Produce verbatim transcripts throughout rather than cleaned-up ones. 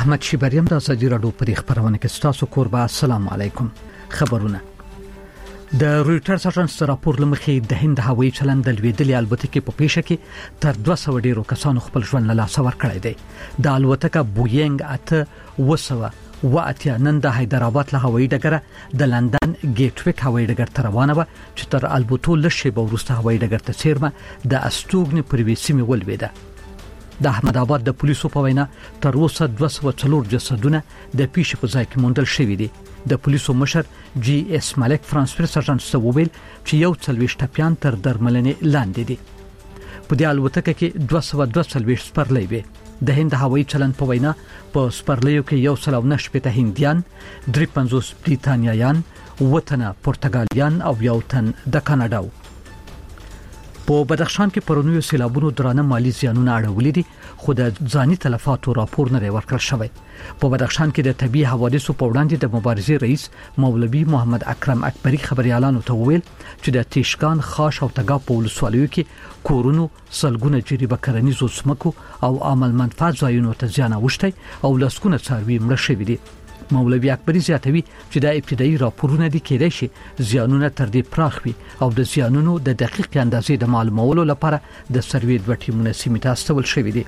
احمد شیبریم د ازادي راډیو په خبرونه کې ستاسو کوربه. السلام علیکم. خبرونه د رويټرز اژانس راپور لمخې د هند هوایي چلند د لویدلې الوتکې په پیښه کې تر دوه سوه ډیرو کسانو خپل ژوند له لاسه ورکړی دی. د الوتکه بوینګ اته وسوه و اتیا نن د حیدرآباد له هوایي ډګره د لندن ګیټ ویک هوایي ډګر ته روانه وه چې تر البوتو له شیبه وروسته هوایي ډګر ته څیرمه د استوګنې پر وې سیمې ولوېده. د احمد آباد د پولیسو په وینا تر اوسه دوه سوه څلور جسدونه د پیښې په ځای کې موندل شوي دي. د پولیسو مشر جی اس ملک فرانس پریس اژانس ته وویل چې یو څلوېښت ټپیان تر درملنې لاندې دي. په دې الوتکه کې دوه سوه دوه څلوېښت سپرلۍ وې. د هند هوایي چلند په وینا په سپرلیو کې یو سل او نهه شپېته هندیان، درې پنځوس بریتانیایان، اووه تنه پرتګالیان او یو تن د کاناډا و. په بدخشان کې پرونیو سیلابونو درانه مالی زیانونه اړولې دي، خو د ځاني تلفاتو راپور نه ورکړل شوی. په بدخشان کې د طبي حوادثو په وړاندې د مبارزې رئیس مولوي محمد اکرم اکبری خبريالانو ته وویل چې د تیشکان، خاش او تګاب په ولسوالیو کې کورونو، سلګونه جریبه کرنیزو سمکو او عمل منفعت ځایونو ته زیان اوښتی او لسګونه څاروي مړه شوي دي. مولوي اکبری زیاتوي چې د ابتدایي راپورونه دي کېدای شي زیانونه تر دې پراخ وي او د زیانونو د دقیق اندازې د معلومولو لپاره د سروې دوه ټیمونه سیمې ته استول شوي دي.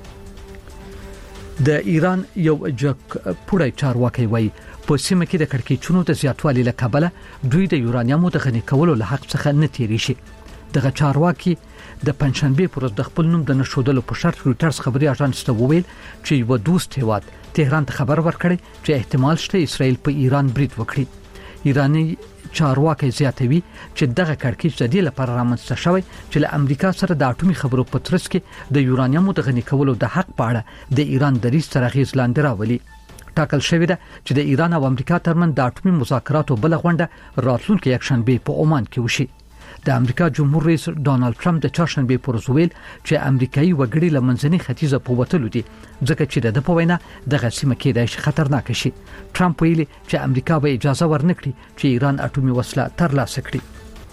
د ایران یو جک پوره چارواکي وایي په سیمه کې د کړکېچونو د زیاتوالي له کبله دوی د یورانیمو د غني کولو له حق څخه نه تیری شي. دغه چارواکي د پنځشنبه پر ورځ د خپل نوم د نشودلو په شرط رويټرز خبري اژانس ته وویل چې یو دوست هیواد تهران ته خبر ورکړي چې احتمال شته اسرائیل په ایران برید وکړي. ایرانی چارواکي زیاتوي چې دغه کړکېچ د دې لپاره رامنځته شوی چې له امریکا سره د اټومي خبرو په ترڅ کې د یورانیمو د غني کولو د حق په اړه د ایران دریځ تر اغیز لاندې راولي. ټاکل شوی ده چې د ایران او امریکا ترمن د اټومي مذاکراتو بل غونډه راتلونکي یکشنبه په عمان کې وشي. د امریکا جمهور رئیس ډانلډ ټرمپ د چهارشنبه پر ورځ ویل چې امریکایي وګړي له منځني ختیځه په وتلو دي ځکه چې د په وینا دغه سیمه کې د خطرناک شي. ټرمپ ویلي چې امریکا به اجازه ورنکړي چې ایران اټومي وسله ترلاسه کړي.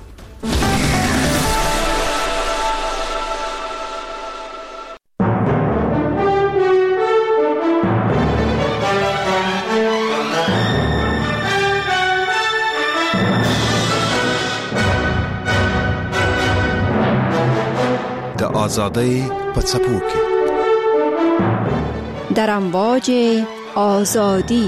آزادی په څپو کې در امواج آزادی.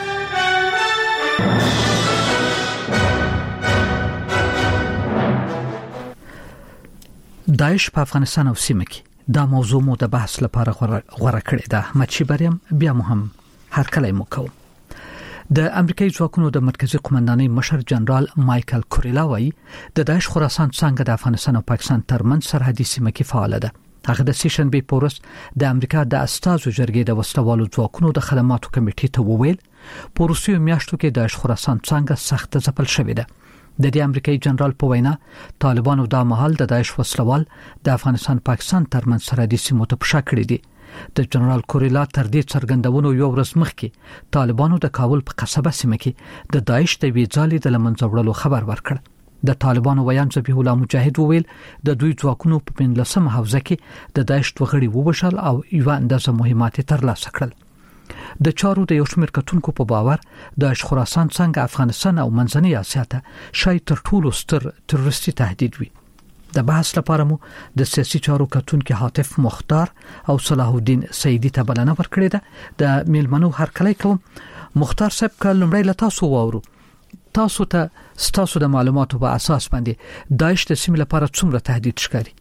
داعش په افغانستان او سیمه کې دا موضوع مو د بحث لپاره غوړه کړې ده. احمد شیبریم بیا مهم هر کله مو د امریکایي ځواکونو د مرکزی قومندانۍ مشر جنرال مایکل کوریلا وایي د داعش خراسان څنګه د افغانستان او پاکستان ترمنځ سرحدي سیمه کې فعال ده. هغه د سیشنبه په ورځ د امریکا د استازو جرګې د وسلوالو ځواکونو د خدماتو کمیټې ته وویل په روسیې میاشتو کې داعش خراسان څنګه سخت ځپل شوې ده. د دې امریکایي جنرال په وینا طالبانو د مهال د داعش وسلوال د افغانستان پاکستان ترمنځ سرحدي سیمو ته پښه کړې دي. د جنرال کوریلا تر دې څرګندونو یو ورځ مخکې طالبانو د کابل په قصبه سیمه کې د داعش د ویځالې د لمنځه وړلو خبر ورکړ. د طالبانو ویان ذبیح الله مجاهد وویل د دوی ځواکونو په پنځلسمه حوزه کې د داعش وغړي ووشل او یو اندازه مهمات ترلاسه کړل. د چارو د یو شمېر کتونکو په باور داعش خراسان څنګه افغانستان او منځنۍ اسیا ته شاید تر ټولو ستر تروریستي تهدید وي. د بحث لپاره مو د سیاسي چارو کتونکو حاتف مختار او صلاح الدین سیدی ته بلنه ورکړې ده. د میلمنو هرکلی کوم. مختار صاحب کله لمړی له تاسو واورو تاسو ته ستاسو د معلوماتو په اساس باندې داعش د سیمې لپاره څومره تهدید ښکاري؟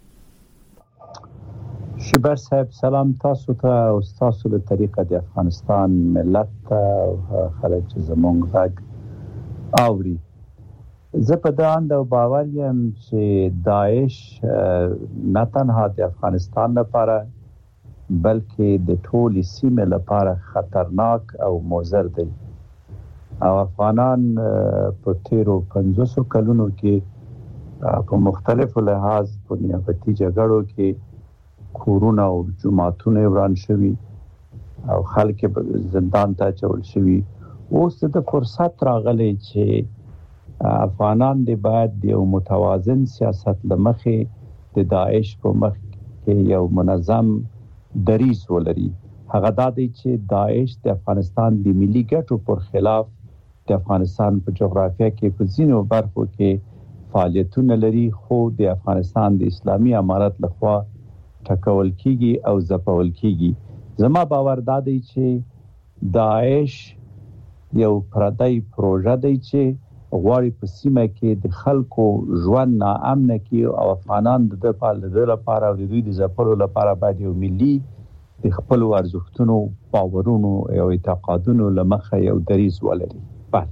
شبر صاحب سلام تاسو ته او تاسو له طریقه د افغانستان ملت ته خلک چې زمونږ غږ اوري. زه په دا اند او باور یم چې داعش نه تنها د افغانستان لپاره بلکې د ټولې سیمې لپاره خطرناک او مضر دی او افغانان په تیرو پنځوسو کلونو کې په مختلفو لحاظ په نیابتي جګړو کې کورونه او جوماتونه وران شوي او خلک زندان ته اچول شوي. اوس د فرصت راغلی چې افغانان دی باید د یو متوازن سیاست لمخې د داعش په مخ کې یو منظم دریځ ولري. هغه دا دی چې داعش د افغانستان د ملي ګټو پر خلاف د افغانستان په جغرافیه کې په ځینو برخو کې فعالیتونه لري، خو د افغانستان د اسلامي امارت لخوا ټکول کیږي او ځپول کیږي. زما باور دا دی چې داعش یو پردی پروژه دی چې غواړي په سیمه کې د خلکو ژوند ناامن کړي او افغانان د د لپاره او د دوی د ځپلو لپاره باید یو ملي د خپل ارزښتونو، باورونو او اعتقادونو لمخه یو دریځ ولري.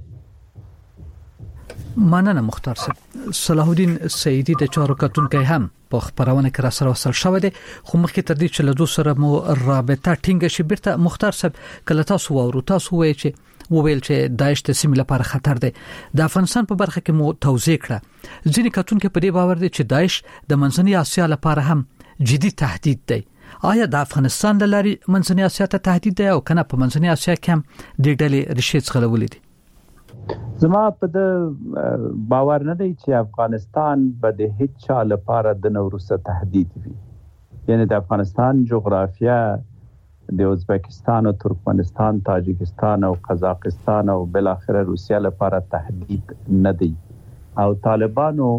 مننه مختار صاحب. صلاح الدین سیدی د چارو کتونکو هم په خبرونه کې را سره وصل شوه دي، خو مخکې تر دې چې له دوی سره مو رابطه ټینګه شي بیرته مختار صاحب کله تاسو وورو تاسو وایي چې وویل چې داعش د سیمې لپاره خطر دی. د افغانستان په برخه کې مو توضیح کړه. ځینې کتونکو په دې باور دي چې داعش د منځنۍ اسیا لپاره هم جدي تهدید دی. آیا د افغانستان د لاري منځنۍ اسیا ته تهدید دی او کنه په منځنۍ اسیا کې هم د ډلې ریښې څخلولې دي؟ زما په د باور نه دی چې افغانستان به د هیڅ چا لپاره د نوروسه تهدید وي. یعنی د افغانستان جغرافیه د ازبکستان او ترکمنستان، تاجکستان او قزاقستان او بل اخره روسیه لپاره تهدید نه دی. او طالبانو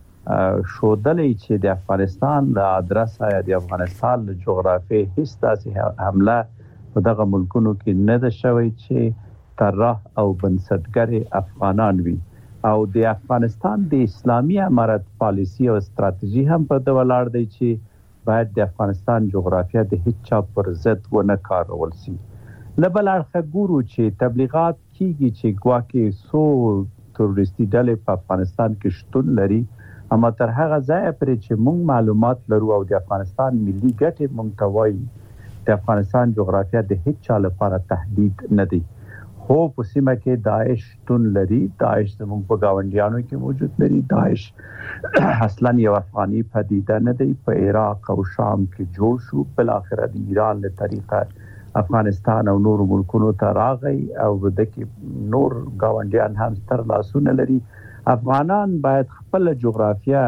شودلې چې د افغانستان له ادرسه یا د افغانستان له جغرافیه هیڅ داسې حمله په دغه ملکونو کې نه ده شوی چې طرح او بنسټګر افغانان وي. او د افغانستان د اسلامي امارت پالیسی او ستراتیژي هم په د ولاړ دی چې باید د افغانستان جغرافیه د هیڅ چا پر ضد ونه کارول شي. لبل اړخه ګورو چې تبلیغات کیږي چې ګواکې سو تروریستي ډلې په افغانستان کې شتون لري، اما تر هغه ځای پرې چې موږ معلومات لرو او د افغانستان ملي ګټې موږ ته وایي د افغانستان جغرافیه د هیڅ چا لپاره تهدید نه دی. خو په سیمه کې داعش شتون لري. داعش زموږ په گاونډیانو کې موجود لري. داعش اصلا یو افغاني پدیده نه دی. په عراق او شام کې جوړ شو، بل اخر د ایران له طریقه افغانستان او نور ملکونو ته راغی او د کې نور گاونډیان هم ستر لاسونه لري. افغانان باید خپل جغرافیه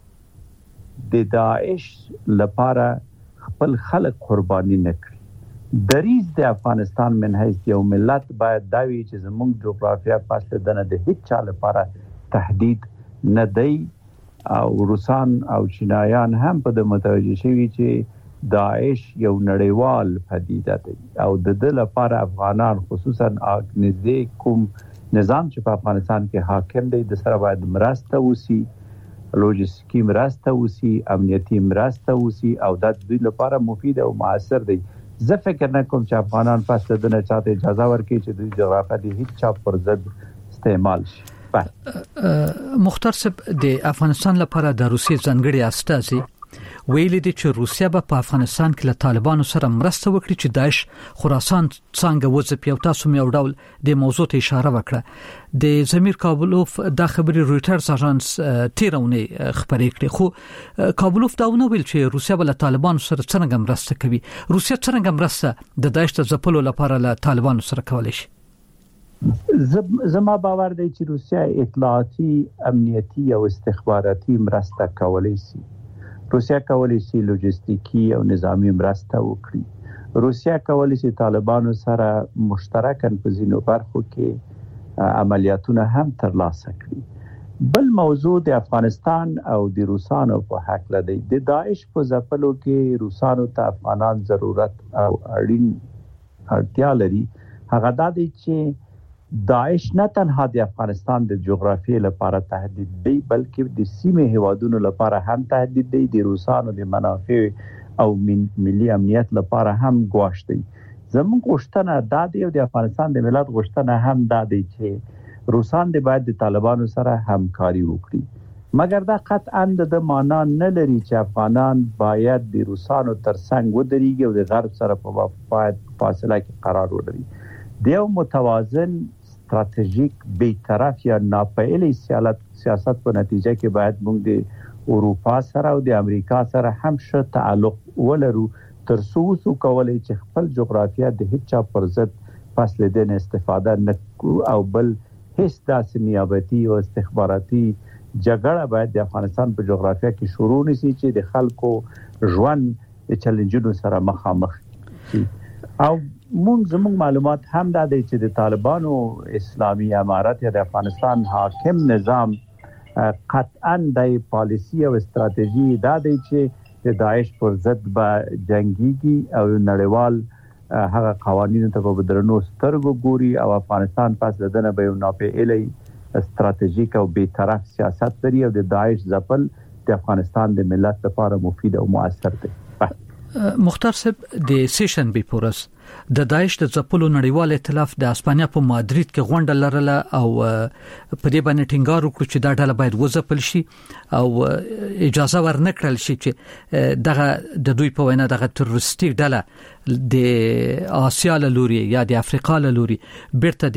د داعش لپاره خپل خلک قرباني نه کړي. دریز د افغانستان من حیث یو ملت باید داوی چې زموږ جغرافیه پاسه دنه د هیڅ چا لپاره تهدید نه دی. او روسان او چینایان هم په د متوجه شوي چې داعش یو نړیوال پدیده دی او د د لپاره افغانان خصوصا نږدې کوم نظام چې په افغانستان کې حاکم دی د سره باید مرسته وسی، لوجستیکی مرسته وسی، امنیتی مرسته وسی او د دوی لپاره مفید او موثر دی. زه فکر نه کوم چې افغانان پس د نه چاته اجازه ورکړي چې دوی جغرافیه د هیڅ چا پر ضد استعمال شي. مختار صاحب د افغانستان لپاره د روسیې ځانګړي استازي ویلي دي چې روسیا به په افغانستان کې له طالبانو سره مرسته وکړي چې داعش خراسان څنګه وځپي او تاسو مې یو ډول د موضوع ته اشاره وکړه. د زمیر کابلوف د خبري رويټرز اژانس تیرونه خبرې کړې، خو کابلوف دا ونه ویل چې روسیا به له طالبانو سره څنګه مرسته کوي. روسیا څنګه مرسته د داعش ته ځپلو لپاره له طالبانو سره کولای شي؟ زما باور دی چې روسیا اطلاعاتي، امنیتي او استخباراتي مرسته کولای شي. روسیا کولای شي لوجستیکی او نظامی مرسته وکړي. روسیا کولای شي طالبانو سره مشترکاً په ځینو برخو کې عملیاتونه هم ترلاسه کړي. بل موضوع د افغانستان او د روسانو په حق لدی. د داعش په ځپلو کې روسانو ته افغانان ضرورت او اړین اړتیا لري. هغه دا دی چې داعش نه تنها د افغانستان د جغرافیې لپاره تهدید دی بلکې د سیمې هیوادونو لپاره هم تهدید دی. د روسانو د منافع او ملي امنیت لپاره هم ګواښ دی. زموږ غوښتنه دا دی او د افغانستان د ملت غوښتنه هم دا دی چې روسان د باید د طالبانو سره همکاري وکړي. مګر دا قطعاً د معنا نه لري چې افغانان باید د روسانو ترڅنګ ودرېږي او د غرب سره په فاصله کې قرار ولري. د یو متوازن استراتیژیک بی‌طرف یا ناپایلي سیاست په نتیجه کې باید موږ د اروپا سره او د امریکا سره هم ښه تعلق ولرو تر څو وسو کولای چې خپل جغرافیه د هیڅ چا پر ضد فاصله دین استفاده نه او بل هیڅ داسې نیابتي او استخباراتي جګړه باید د افغانستان په جغرافیه کې شروع نشي چې د خلکو ژوند د چیلنجونو سره مخامخ شي. او مونږ زموږ معلومات هم دا دی چې د طالبانو اسلامي امارت یا د افغانستان حاکم نظام قطعا د پالیسی او استراتیژي دا دی چې د داعش پر ضد به جنگيږي او نړیوال هغه قوانینو ته په درنو سترګو ګوري او افغانستان پس دنه به یو ناپېلي استراتیژیک او بیطرف سیاست لري او د داعش ځپل د افغانستان د ملت لپاره مفید او مؤثر دی. مختار صاحب د سیشن بي پورس د داعش د ځپلو نړیوال ائتلاف د اسپانیا په مادرید کې غونډه لرله او په دې باندې ټینګار وکړ چې دا ډله باید وځپل شي او اجازه ورنکړل شي چې دغه د دوی په وینا دغه تروریستي ډله د آسیا له لوري یا د افریقا له لوري بیرته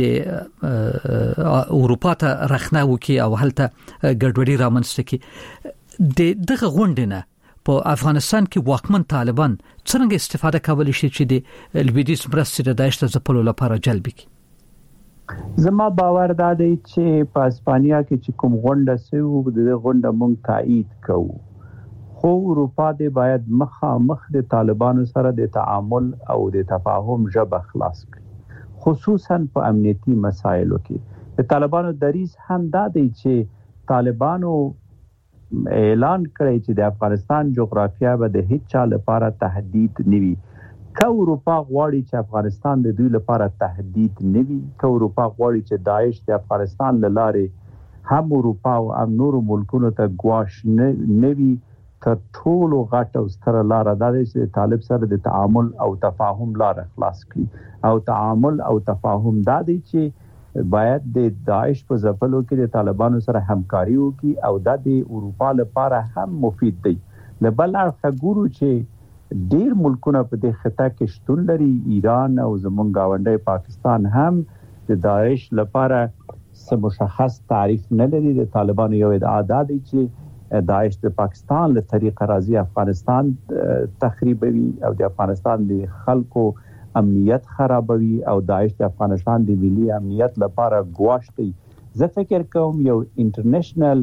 د اروپا ته رخنه وکي او هلته ګډوډي رامنځته کی د دغه غونډه نه په افغانستان کې واکمن طالبان څنګه استفاده کولی شي چې د لویدیز مرستې د داعش د ځپلو لپاره جلب کړي؟ زما باور دا دی چې په اسپانیا کې چې کوم غونډه سوي د غونډه مونږ تایید کوو، خو اروپا د باید مخامخ د طالبانو سره د تعامل او د تفاهم ژبه خلاص کړي، خصوصا په امنیتي مسایلو کې. د طالبانو دریځ هم دا دی چې طالبانو اعلان کړی چې د افغانستان جغرافیه به د هیڅ چا لپاره تهدید نه وي. که اروپا غواړي چې افغانستان د دوی لپاره تهدید نه وي، که اروپا غواړي چې داعش د افغانستان له لارې هم اروپا او هم نورو ملکونو ته ګواښ نه وي، تر ټولو غټه او ستره لاره دا ده چې طالب سره د تعامل او تفاهم لاره خلاص کړي. او تعامل او تفاهم دا دی چې باید د داعش په ځپلو کې د طالبانو سره همکاري وکړي او دا د اروپا لپاره هم مفید دی. له بل اړخه ګورو چې ډیر ملکونه په دې خطه کې شتون لري، ایران او زمونږ گاونډی پاکستان هم د داعش لپاره څه مشخص تعریف نه لري. د طالبانو یو ادعا دا دی چې داعش د پاکستان له طریقه راځي افغانستان تخریبوي او د افغانستان د خلکو امنیت خرابوي او داعش د افغانستان د ملي امنیت لپاره ګواښ دی. زه فکر کوم یو انټرنیشنل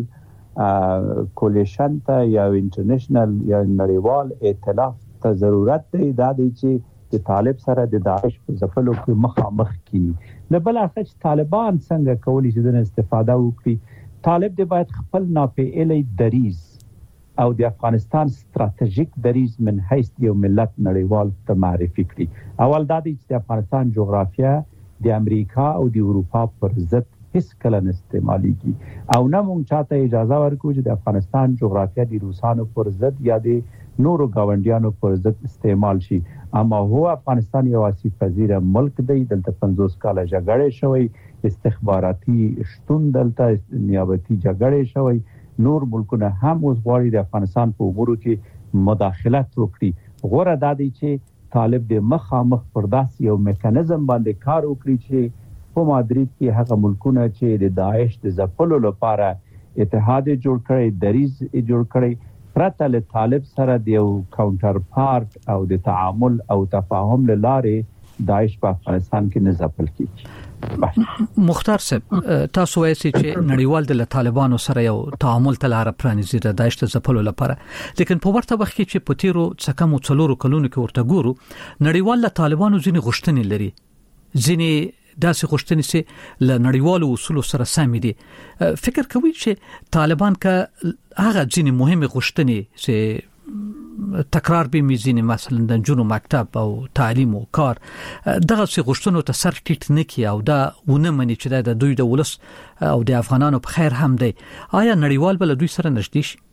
کولیشن ته یا انټرنیشنل یا نړیوال ائتلاف ته ضرورت دی، دا دی چې د طالب سره د داعش په ځپلو کې مخامخ کړي. نه بل اخر چې طالبان څنګه کولی شي د استفاده وکړي، طالب دی باید خپل ناپېلي دریځ او د افغانستان ستراتیژیک دریځ من حیث یو ملت نړیوال ته معرفي کړي. اول دا دی چې د افغانستان جغرافیه د امریکا او د اروپا پر ضد هیڅ کله نه استعمالېږي او نه مونږ چاته اجازه ورکوو چې د افغانستان جغرافیه د روسانو پر ضد یا د نورو گاونډیانو پر ضد استعمال شي. اما هو افغانستان یو آسیب پذیر ملک دی، دلته پنځوس کاله جګړې شوی، استخباراتي شتون دلته نیابتي جګړې شوی، نور ملکونه هم اوس غواړي د افغانستان په امورو کې مداخلت وکړي. غوره دا دی چې طالب د مخامخ پر داسې یو میکانیزم باندې کار وکړي چې په مادرید کې هغه ملکونه چې د داعش د ځپلو لپاره اتحاد جوړ کړي، دریځ جوړ کړي، پرته له طالب سره د یو کاونټر پارت او د تعامل او تفاهم له لارې داعش په افغانستان کې نه ځپل کیږي. مختار صاحب، تاسو وایئ چې نړیوال د طالبانو سره یو تعامل ته لار پرانیزي د داعش د ځپلو لپاره، لیکن په ورته وخت کې چې په تیرو څه کم څلورو کلونو کې ورته ګورو، نړیوال د طالبانو ځینې غوښتنې لري، ځینې داسې غوښتنې چې له نړیوالو اصولو سره سم دي. فکر کوي چې طالبان که هغه ځینې مهمه غوښتنې چې تکرار به میزینه مثلا د جنو مکتب او تعلیم او کار دغه څه غوښتنو ته سر ټیټ نه کی او دا ونه مني چې د دوی د ولس او د افغانانو په خیر هم دی. آیا نړیوال بل دوی سره نږدې شي؟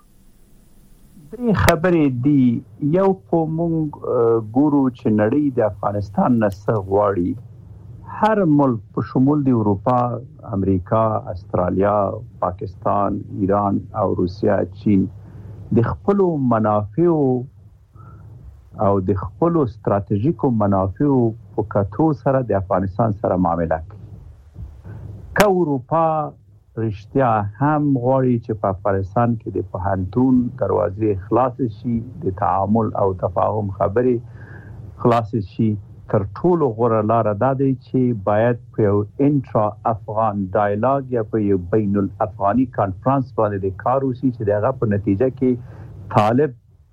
درې خبرې دي. یو په مونږ ګورو چې نړۍ د افغانستان نه څه غواړي. هر ملک په شمول د اروپا، امریکا، استرالیا، پاکستان، ایران او روسیا، چین د خپل منافع او د خپل ستراتیژیکو منافع په کتو سره د افغانستان سره معامله کوي. که اروپا رښتیا هم غواړي چې په افغانستان کې د پوهنتون دروازې خلاص شي، د تعامل او تفاهم خبرې خلاص شي، تر ټولو غوره لاره دا دی چې باید په یو انټرا افغان ډایلاګ یا په یو بین الافغاني کانفرنس باندې د کار وشي چې دغه په نتیجه کې طالب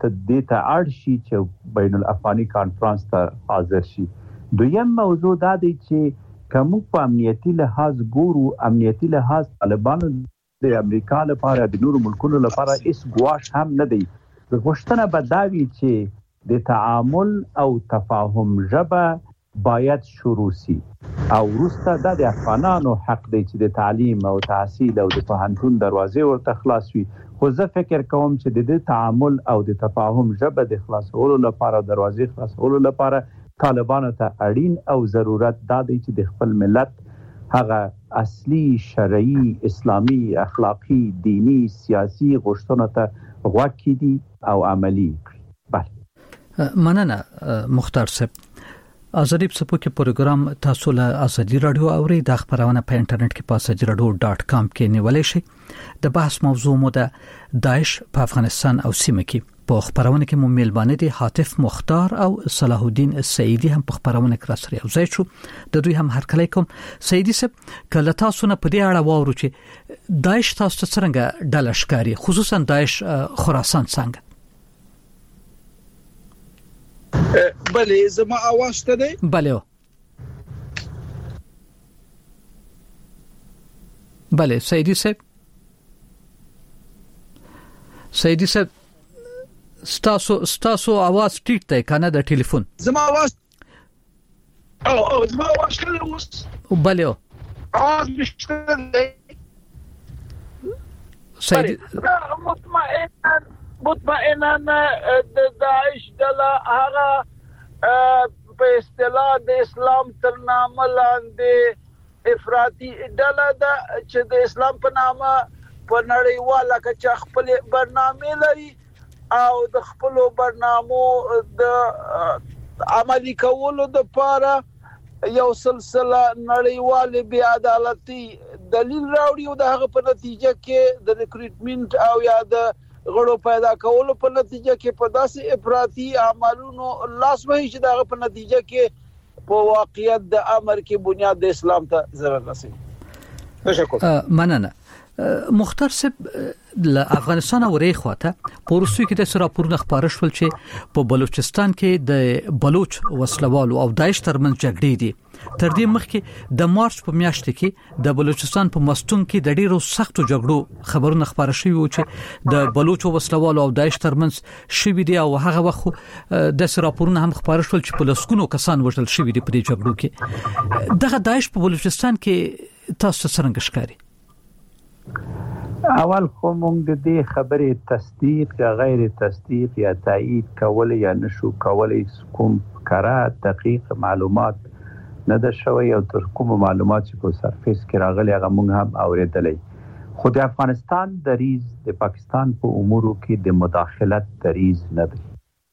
دې ته اړ شي چې بین الافغاني کانفرنس ته حاضر شي. دویم موضوع دا دی چې کوم په امنیتي لحاظ ګورو، امنیتي لحاظ طالبانو د امریکا لپاره د نورو ملکونو لپاره هیڅ ګواښ هم نه دی. غوښتنه به دا وي چې د تعامل او تفاهم ژبه باید شروع شي او وروسته دا د افغانانو حق دی چې د تعلیم او تحصیل او د پوهنتون دروازې ورته خلاص وي. خو زه فکر کوم چې د دې تعامل او د تفاهم ژبه د خلاصولو لپاره، دروازې خلاصولو لپاره طالبانو ته اړین او ضرورت دا دی چې د خپل ملت هغه اصلي شرعي، اسلامي، اخلاقی، دینی، سیاسي غوښتنو ته غوږ کړي او عملی کړي. بله مننه مختار صاحب. ازادي په کې پروګرام تاسو له ازادي رادیو اوري. د خبرونه په انټرنیټ کې په ازادي رادیو ډاټ کام کې نیولای شئ. د بحث موضوع مو د داعش په افغانستان او سیمه کې. په خبرونه کې مو میلمانه دي حاتف مختار او صلاح الدین سعیدی هم په خبرونه کې راسره یو ځای شو. د دوی هم هرکلی کوم. سعیدی صاحب کله تاسو نه په دې اړه واورو چې داعش تاسو ته څنګه ډله ښکاري، خصوصا داعش خراسان څنګه؟ بله زما आवाज ته دی؟ بله بله سعیدی صاحب سعیدی صاحب ستاسو ستاسو आवाज ټیټ دی کنه د ټلیفون؟ زما आवाज او او زما आवाज کله اوس؟ بله आवाज مشته دی سعیدی مطمئنا مطمئنا د داعش دله هغه په اصطلاح د اسلام تر نامه لاندې افراطي ډله ده چې د اسلام په نامه په نړیواله کچه خپل برنامه لري او د خپل برنامو د عملی کولو د لپاره یو سلسله نړیواله بی عدالتي دلیل راوړي او د هغه په نتیجه کې د ریکروټمنټ او یا د غړو پیدا کولو په نتیجه کې په داسې افراطي عملونو لاس وهي چې د هغه په نتیجه کې په واقعیت د امر کې بنیاد د اسلام ته ضرر رسوي. تشکر. مننه. مختار صاحب له افغانستان اورې خواته پورسوي کې د سراپورونه خبره شول چې په بلوچستان کې د بلوچ وسلوالو او داعش ترمنځ جګړې دي. تر دې مخکې د مارچ په میاشت کې د بلوچستان په مستون کې د ډیرو سختو جګړو خبرونه خبره شوي و چې د بلوچ وسلوالو او داعش ترمنځ شوي دي او هغه وخت د سراپورونه هم خبره شول چې په لسګونو کسان وژل شوي دي په دې جګړو کې. دغه داعش په بلوچستان کې تاسو څنګه ښکاري؟ اول خو موږ د دې خبرې تصدیق یا غیر تصدیق یا تایید کول یا نشو کولای کوم کره دقیق معلومات نه ده شوی او تر کوم معلومات چې په سرفیس کې راغلي هغه موږ هم اوریدلې. خو د افغانستان دریز د پاکستان په امورو کې د مداخلت دریز نه دی.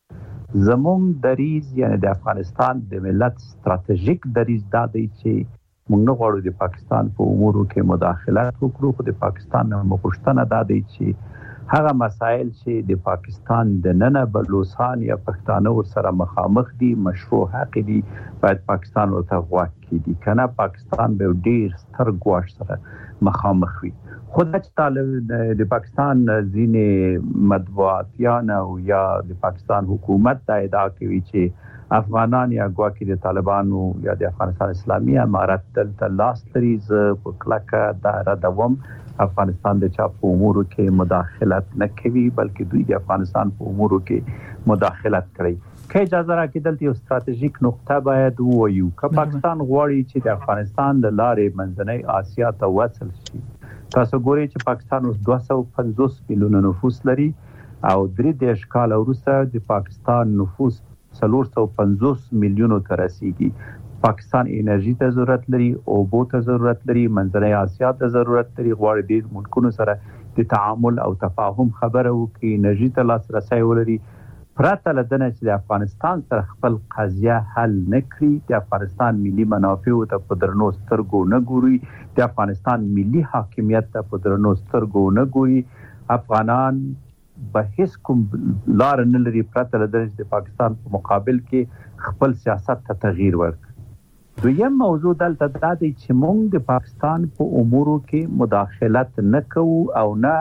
زموږ دریز یعنی د افغانستان د ملت ستراتیژیک دریز دا دی چې موږ نه غواړو د پاکستان په امورو کې مداخلت وکړو. خو د پاکستان نه مغوښتنه دا دی چې هغه مسائل چې د پاکستان د ننه بلوچستان یا پښتانه ورسره مخامخ دي، مشروع حق دي، باید پاکستان ورته غوږ کړي. کنه پاکستان به ډیر ستر ګواښ سره مخامخ وي. خود چې طالب د پاکستان ځینې مطبوعاتیان او یا د پاکستان حکومت دا ادعا کوي چې افغانان یا ګواکې د طالبانو یا د افغانستان اسلامي امارت دلته لاس لري. زه په کلکه دا ردوم. افغانستان د چا په امورو کې مداخلت نه کوي بلکې دوی د افغانستان په امورو کې مداخلت کوي. که اجازه راکړئ دلته یو ستراتیژیک نقطه باید ووایو. که پاکستان غواړي چې د افغانستان له لارې منځنۍ آسیا ته وصل شي، تاسو ګورئ چې پاکستان اوس دوه سوه پنځوس میلیونه نفوس لري او درې دېرش کاله وروسته د پاکستان نفوس څلور سوه پنځوس میلیونو ته رسیږي. پاکستان انرژي ته ضرورت لري، اوبو ته ضرورت لري، منځنۍ آسیا ته ضرورت لري. غواړي د ملکونو سره د تعامل او تفاهم خبره وکړي، انرژي ته لاسرسی ولري. پرته له دنه چې د افغانستان سره خپل قضیه حل نه کړي، د افغانستان ملي منافعو ته په درنو سترګو نه ګوري، د افغانستان ملي حاکمیت ته په درنو سترګو نه ګوري، افغانان به هیڅ کوم لار نه لري پرته له دنه چې د پاکستان په مقابل کې خپل سیاست ته تغییر ورکړي. دویم موضوع دلته دا دی چې موږ د پاکستان په امورو کې مداخلت نه کوو او نه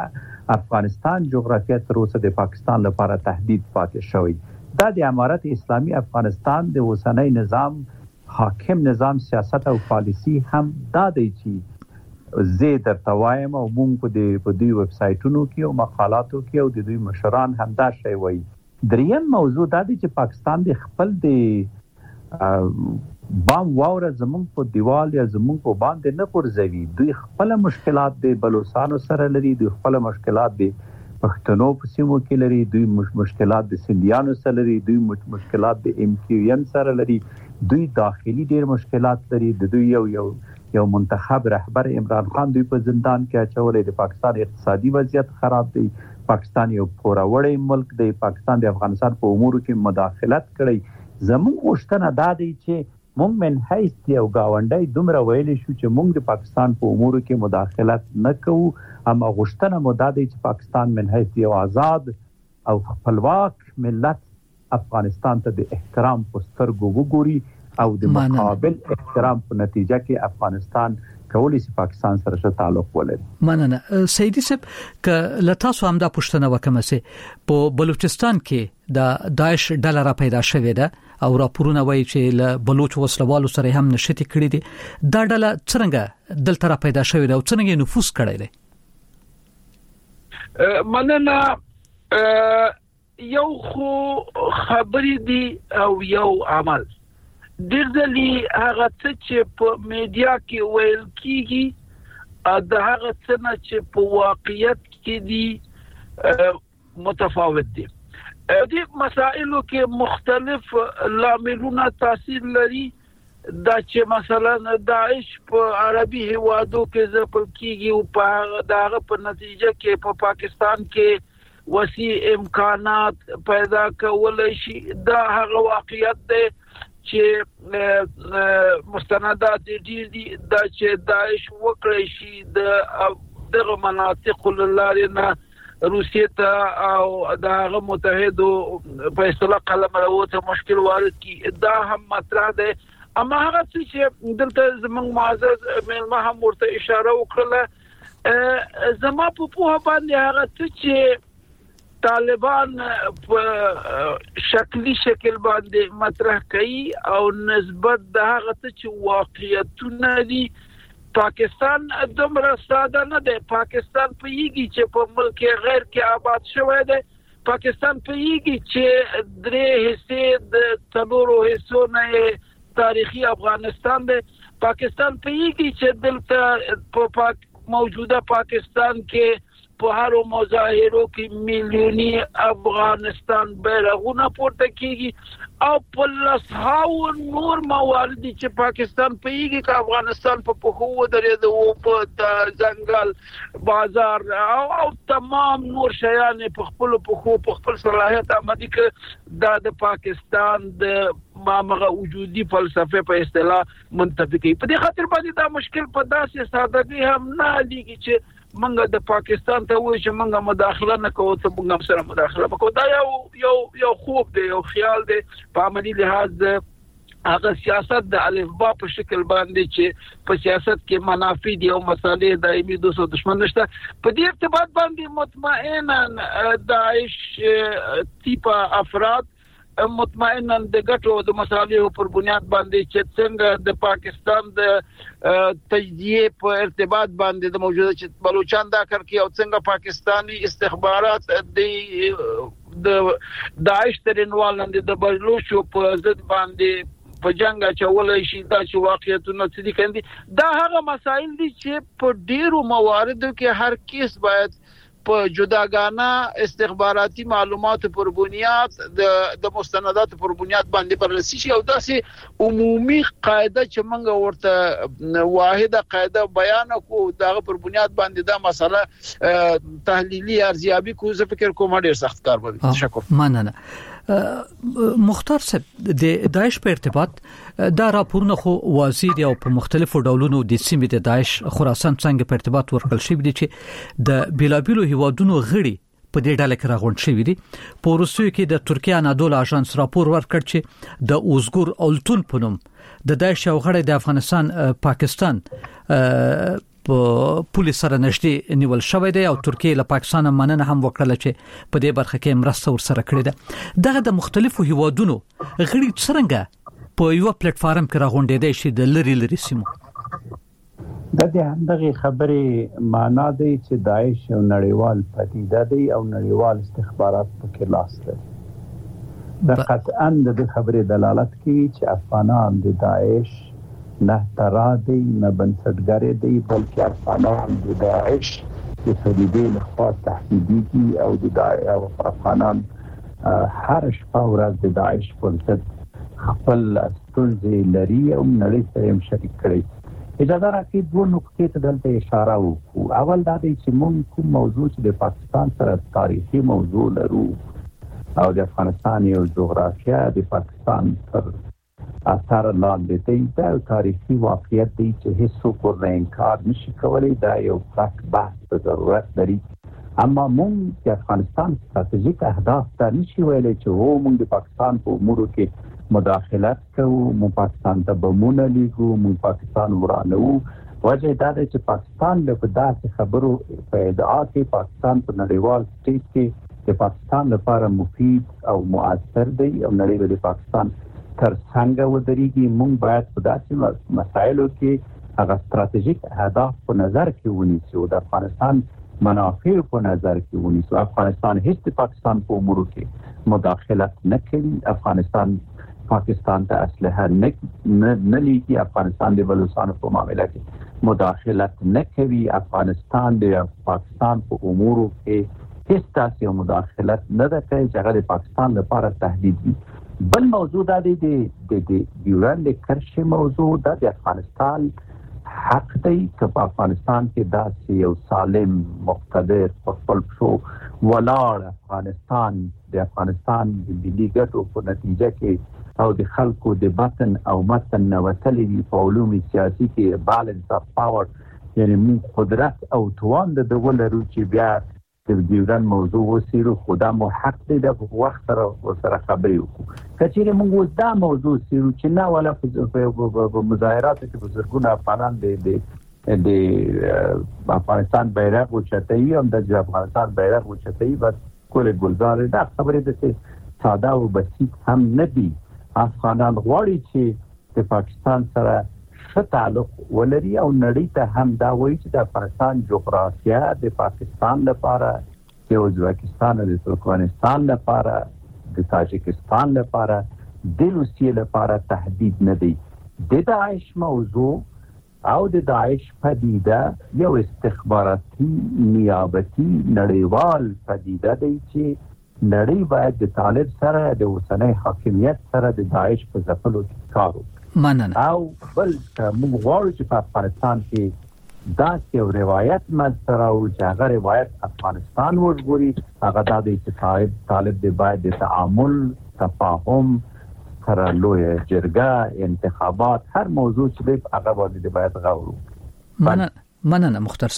افغانستان جغرافیه تر اوسه د پاکستان لپاره تهدید پاتې شوی. دا د امارت اسلامي افغانستان د اوسنۍ نظام حاکم نظام سیاست او پالیسی هم دا دی چې زه درته وایم او موږ په دې په دوی ویب سایټونو کې او مقالاتو کې او د دوی مشران هم دا شی وایي. دریم موضوع دا دی چې پاکستان د خپل د بام واوره زمونږ په دیوال یا زمونږ په باندې نه پرځوي. دوی خپل مشکلات د بلوچستان سره لري، دوی خپل مشکلات د پښتنو په سیمو کې لري، دوی مشکلات د سندیانو سره لري، دوی مشکلات د ایم کیو ایم سره لري، دوی داخلي ډیر مشکلات لري. د دوی یو یو یو منتخب رهبر عمران خان دوی په زندان کې اچولې. د پاکستان اقتصادي وضعیت خراب دی، پاکستان یو پوروړی ملک دی، پاکستان د افغانستان په امورو کې مداخلت کړي. زموږ غوښتنه دا دی چې مونږ من حیث یو گاونډی دومره ویلی شو چې مونږ د پاکستان په امورو کې مداخلت نه کوو، اما غوښتنه مو دا دی چې پاکستان من حیث یو آزاد او خپلواک ملت افغانستان ته د احترام په سترګو وګوري او د مقابل احترام په نتیجه کې افغانستان کولی شي پاکستان سره ښه تعلق ولري. مننه سیدی صاحب، ک لتاسو هم دا پښتنه وکم سه په بلوچستان کې د داعش ډله را پیدا شوې ده او راپورونه وایي چې له بلوچ وسلوالو سره هم نشتی کړی دي. دا ډله څنګه دلته را پیدا شوې ده او څنګه نفوذ کړی دی؟ مننه. یو خو خبرې دي او یو عمل. ډېر ځلې هغه څه چې په میډیا کې ویل کیږي د هغه څه نه چې په واقعیت کې دي متفاوت دي. دې مسائلو کې مختلف لاملونه تاثیر لري. دا چې مثلا داعش په عربي هوادو کې ځپل کیږي او په دغه په نتیجه کې په پاکستان کې وسیع امکانات پیدا کولای شي. دا هغه واقعیت دی چې مستندات دي دي دا چې داعش وکړي شي د دغه مناطق لاره نه روسیې ته او دغه متحدو په اصطلاح قلم راوته مشکل وارد کی. دا هم مطرح ده. اما هغه چې دلته زموږ معزز ملما هم ورته اشاره وکړه، زما په پوهه باندې هغه چې طالبان په شکلی شکل باندې مطرح کوي او نسبت د هغه ته چې واقعیتونه دي پاکستان دومره ساده نه دی. پاکستان په یږي چې په ملک غیر کې آباد شوی دی. پاکستان په یږي چې درې حصے د څلورو حصو نه تاریخي افغانستان دی. پاکستان په یږي چې دلته په موجوده پاکستان کې په هر مظاهرو کې میلیونی افغانستان بیرغونه پورته کیږي او په لسهاو نور موارد چې پاکستان په یږي کې افغانستان په پخو درېده او په ځنګل بازار او, او تمام نور شیان په خپل پخو په خپل صلاحیت آمدي کې د پاکستان د مامغه وجودي فلسفه په اصطلاح منطبقي. په دې خاطر باندې دا مشکل په داسې سادهګي هم نه لګي چې منګه د پاکستان ته وایي چې منګه مداخله نه کوو ته موږ سره مداخله وکړو. دا یو یو یو خوب دی، یو خیال دی. په عملی لحاظ هغه سیاست د الفبا په شکل باندې چې په سیاست کې منافع دي او مسالې دایمي دوسو دشمن نشته. په دې ارتباط باندې مطمئنا داعش تیپا افراد مطمئنا د ګټو د مصالحو پر بنیاد باندې چې څنګه د پاکستان د تجزیه په ارتباط باندې د موجوده چې بلوچستان دا کار کوي او څنګه پاکستانی استخبارات د د داعش ترنوال د بلوچو په ضد باندې په جنگ اچولای شي. دا چې واقعیتونه څه دي کندي دا هغه مسائل دي چې په ډیرو مواردو کې هر کیس باید په جداګانه استخباراتي معلومات پر بنیاد د د مستندات پر بنیاد باندې بررسي شي او داسې عمومي قاعده چې موږ ورته واحده قاعده بیان کو دغه پر بنیاد باندې دا مسله تحلیلي ارزیابي کو زه فکر کوم ډیر سخت کار به. تشکر. مننه. مختار صاحب، د داعش په ارتباط دا راپورونه خو واضح دي او په مختلفو ډولونو د سیمې د داعش خراسان څنګه په ارتباط ورکړل شوی دي چې د بیلابیلو هیوادونو غړي په دې ډله کې راغونډ شوی دي. په روسیې کې د ترکیه انادول اژانس راپور ورکړ چې د اوزګور اولتون په نوم د داعش یو غړی د افغانستان پاکستان په پولیس سره نږدې نیول شوی دی او ترکیه له پاکستان مننه هم وکړه چې په دې برخه کې مرسته ورسره کړې ده. دغه د مختلفو هیوادونو غړي څنګه په یو پلیټ فارم کې راغونډېدای شي د لری لری سیمو؟ د دې همدغه خبرې معنا دی چې داعش یو نړیوال پدیده دی او نړیوال استخبارات پکې لاس لري. د قطعاً د دې خبرې دلالت کوي چې افغانان د داعش نه ترادي نه بنسټګر دي بلکې افغانان د داعش د صلیبي لخوا تهدیدي او د داعش او افغانان هر شپه ورځ د داعش په ضد خپل ستونزې لري او نړۍ سره هم شریک کړي. اجازه راکړئ دوه نقطې ته دلته اشاره وکړو. اول دا دی چې موږ کوم موضوع چې د پاکستان سره تاریخي موضوع لرو او د افغانستان یو جغرافیه د پاکستان پر اثر لاندې دی، دا تاریخي واقعیت دی چې هیڅوک ورنه انکار نشي کولی. دا یو پاک بحث ته ضرورت لري. اما موږ د افغانستان ستراتیژیک اهداف ته نشي ویلی چې هو موږ د پاکستان په امورو کې مداخلت کوو، موږ پاکستان ته بمونه لیږو، موږ پاکستان ورانوو. وجه دا ده چې پاکستان له داسې خبرو په ادعا کې پاکستان په نړیوال سټیج کې د پاکستان لپاره مفید او مؤثر دی او نړۍ د پاکستان تر څنګ ودرېږي. موږ باید په داسې مسایلو کې هغه ستراتیژیک اهداف په نظر کې ونیسو، د افغانستان منافع په نظر کې ونیسو. افغانستان هیڅ د پاکستان په امورو کې مداخلت نه کوي. افغانستان پاکستان ته اسلحه نه نه لیږي. افغانستان د بلوچستان په معاملې کې مداخلت نه کوي. افغانستان د پاکستان په امورو کې هیڅ تاسو مداخلت نه ده کوي چې هغه د پاکستان لپاره تهدید وي. بل موضوع دا دی د د ډیورند کرښې موضوع. دا د افغانستان حق دی چې په افغانستان کې داسې یو سالم مقتدر په خپل پښو ولاړ افغانستان د افغانستان د ملي ګټو په نتیجه کې او د خلکو د باطن او متن نوتلي په علوم سیاسي کې بالانس اف پاور، یعنی موږ قدرت او توان د ولرو چې بیا د ډیورند موضوع وسیرو. خدا مو حق دی د وخت سره ورسره خبرې وکړو. کچېرې موږ اوس دا موضوع سیرو چې نه ولا په مظاهراتو کې بزرګونه افغانان د د افغانستان بیرغ اوچتوي او د افغانستان بیرغ اوچتوي بس کول ګلزار. دا خبرې د ساده او بسیط هم نه دي. افغانان غواړي چې د پاکستان سره ښه تعلق ولري او نړۍ ته هم دا وایي چې د افغانستان جغرافیه د پاکستان لپاره، د ازبکستان او د ترکمنستان لپاره، د تاجکستان لپاره، د روسیې لپاره تهدید نه دی. د داعش موضوع او د داعش پدیده یو استخباراتي نیابتي نړیوال پدیده دی چې نړۍ باید د طالب سره د اوسنۍ حاکمیت سره د داعش په ځپلو کې کار وکړي. مننه. او بل موږ غواړو چې په افغانستان کې دا یو روایت مستر او چې هغه روایت افغانستان ورغوري. هغه د دې طالب د باید د تعامل، تفاهم سره لوی جرګه، انتخابات، هر موضوع چې هغه باندې باید غوړو. مننه مننه مختار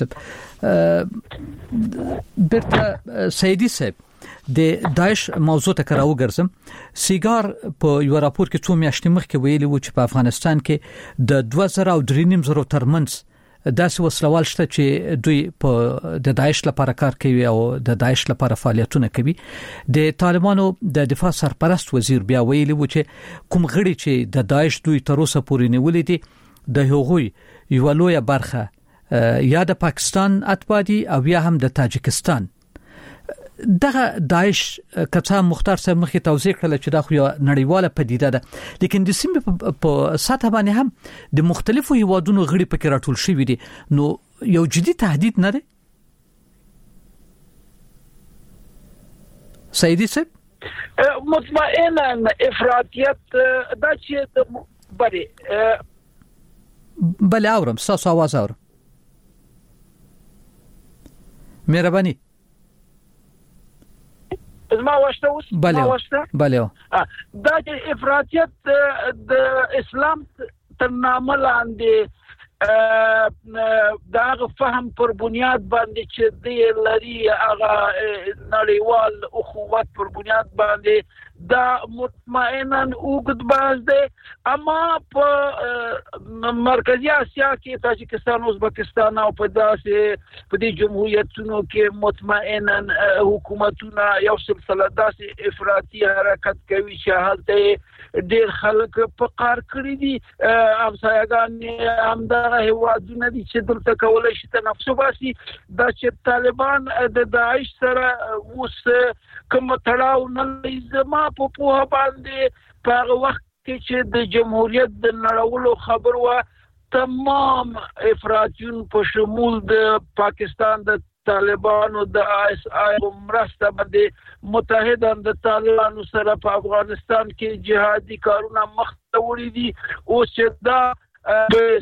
صاحب. بیرته سیدی صاحب د داعش موضوع ته کراو ګرځم. سیګار په یو راپور کې څو میاشتې مخکې ویلي و چې په افغانستان کې د دوه زره او درې نیم زره ترمنځ داسې وسلوال شته چې دوی په د داعش لپاره کار کوي او د داعش لپاره فعالیتونه کوي. د طالبانو د دفاع سرپرست وزیر بیا ویلي و چې کوم غړي چې د داعش دوی تر اوسه پورې نیولې دي د هغوی یو لویه برخه یا د پاکستان اتباع دي او یا هم د تاجکستان. دغه داعش کڅا مختار صاحب مخې توضیح کړل چې دا خو یو نړیواله پدیده ده، لیکن د سیمې په سطح باندې هم د مختلفو هیوادونو غړي پکې راټول شوي دي. نو یو جدي تهدید نه دی سیدی صاحب؟ مطمئنا افراطیت دا چې بله بله اورم ستاسو آواز اورم. مهرباني زما واشته اوس بله بله دا چې افراطیت د اسلام تر نامه لاندې دا فهم پر بنیاد باندې چې د لري هغه نړیوال اخوت پر بنیاد باندې دا مطمئنا وګد باز دی اما په مرکزی اسیا کې تاجکستان ازبکستان او په داسې په دې جمهوریتونو کې مطمئنا حکومتونه یو سلسله داسې افراطي حرکت کوي چې هلته ډېر خلک په قار کړی دي همسایګان همدا هیوادونه دي چې دلته کولای شي تنفس وباسي دا چې طالبان د داعش سره اوس کوم تړاو نه لري زما په پوهه باندې په هغه وخت کې چې د جمهوریت د نړولو خبر و تمام افراطیون په شمول د پاکستان د طالبانو د اس آی مرسته باندې متحدان د طالبانو سره په افغانستان کې جهادي کارونه مخ ته وړي دي او چې دا په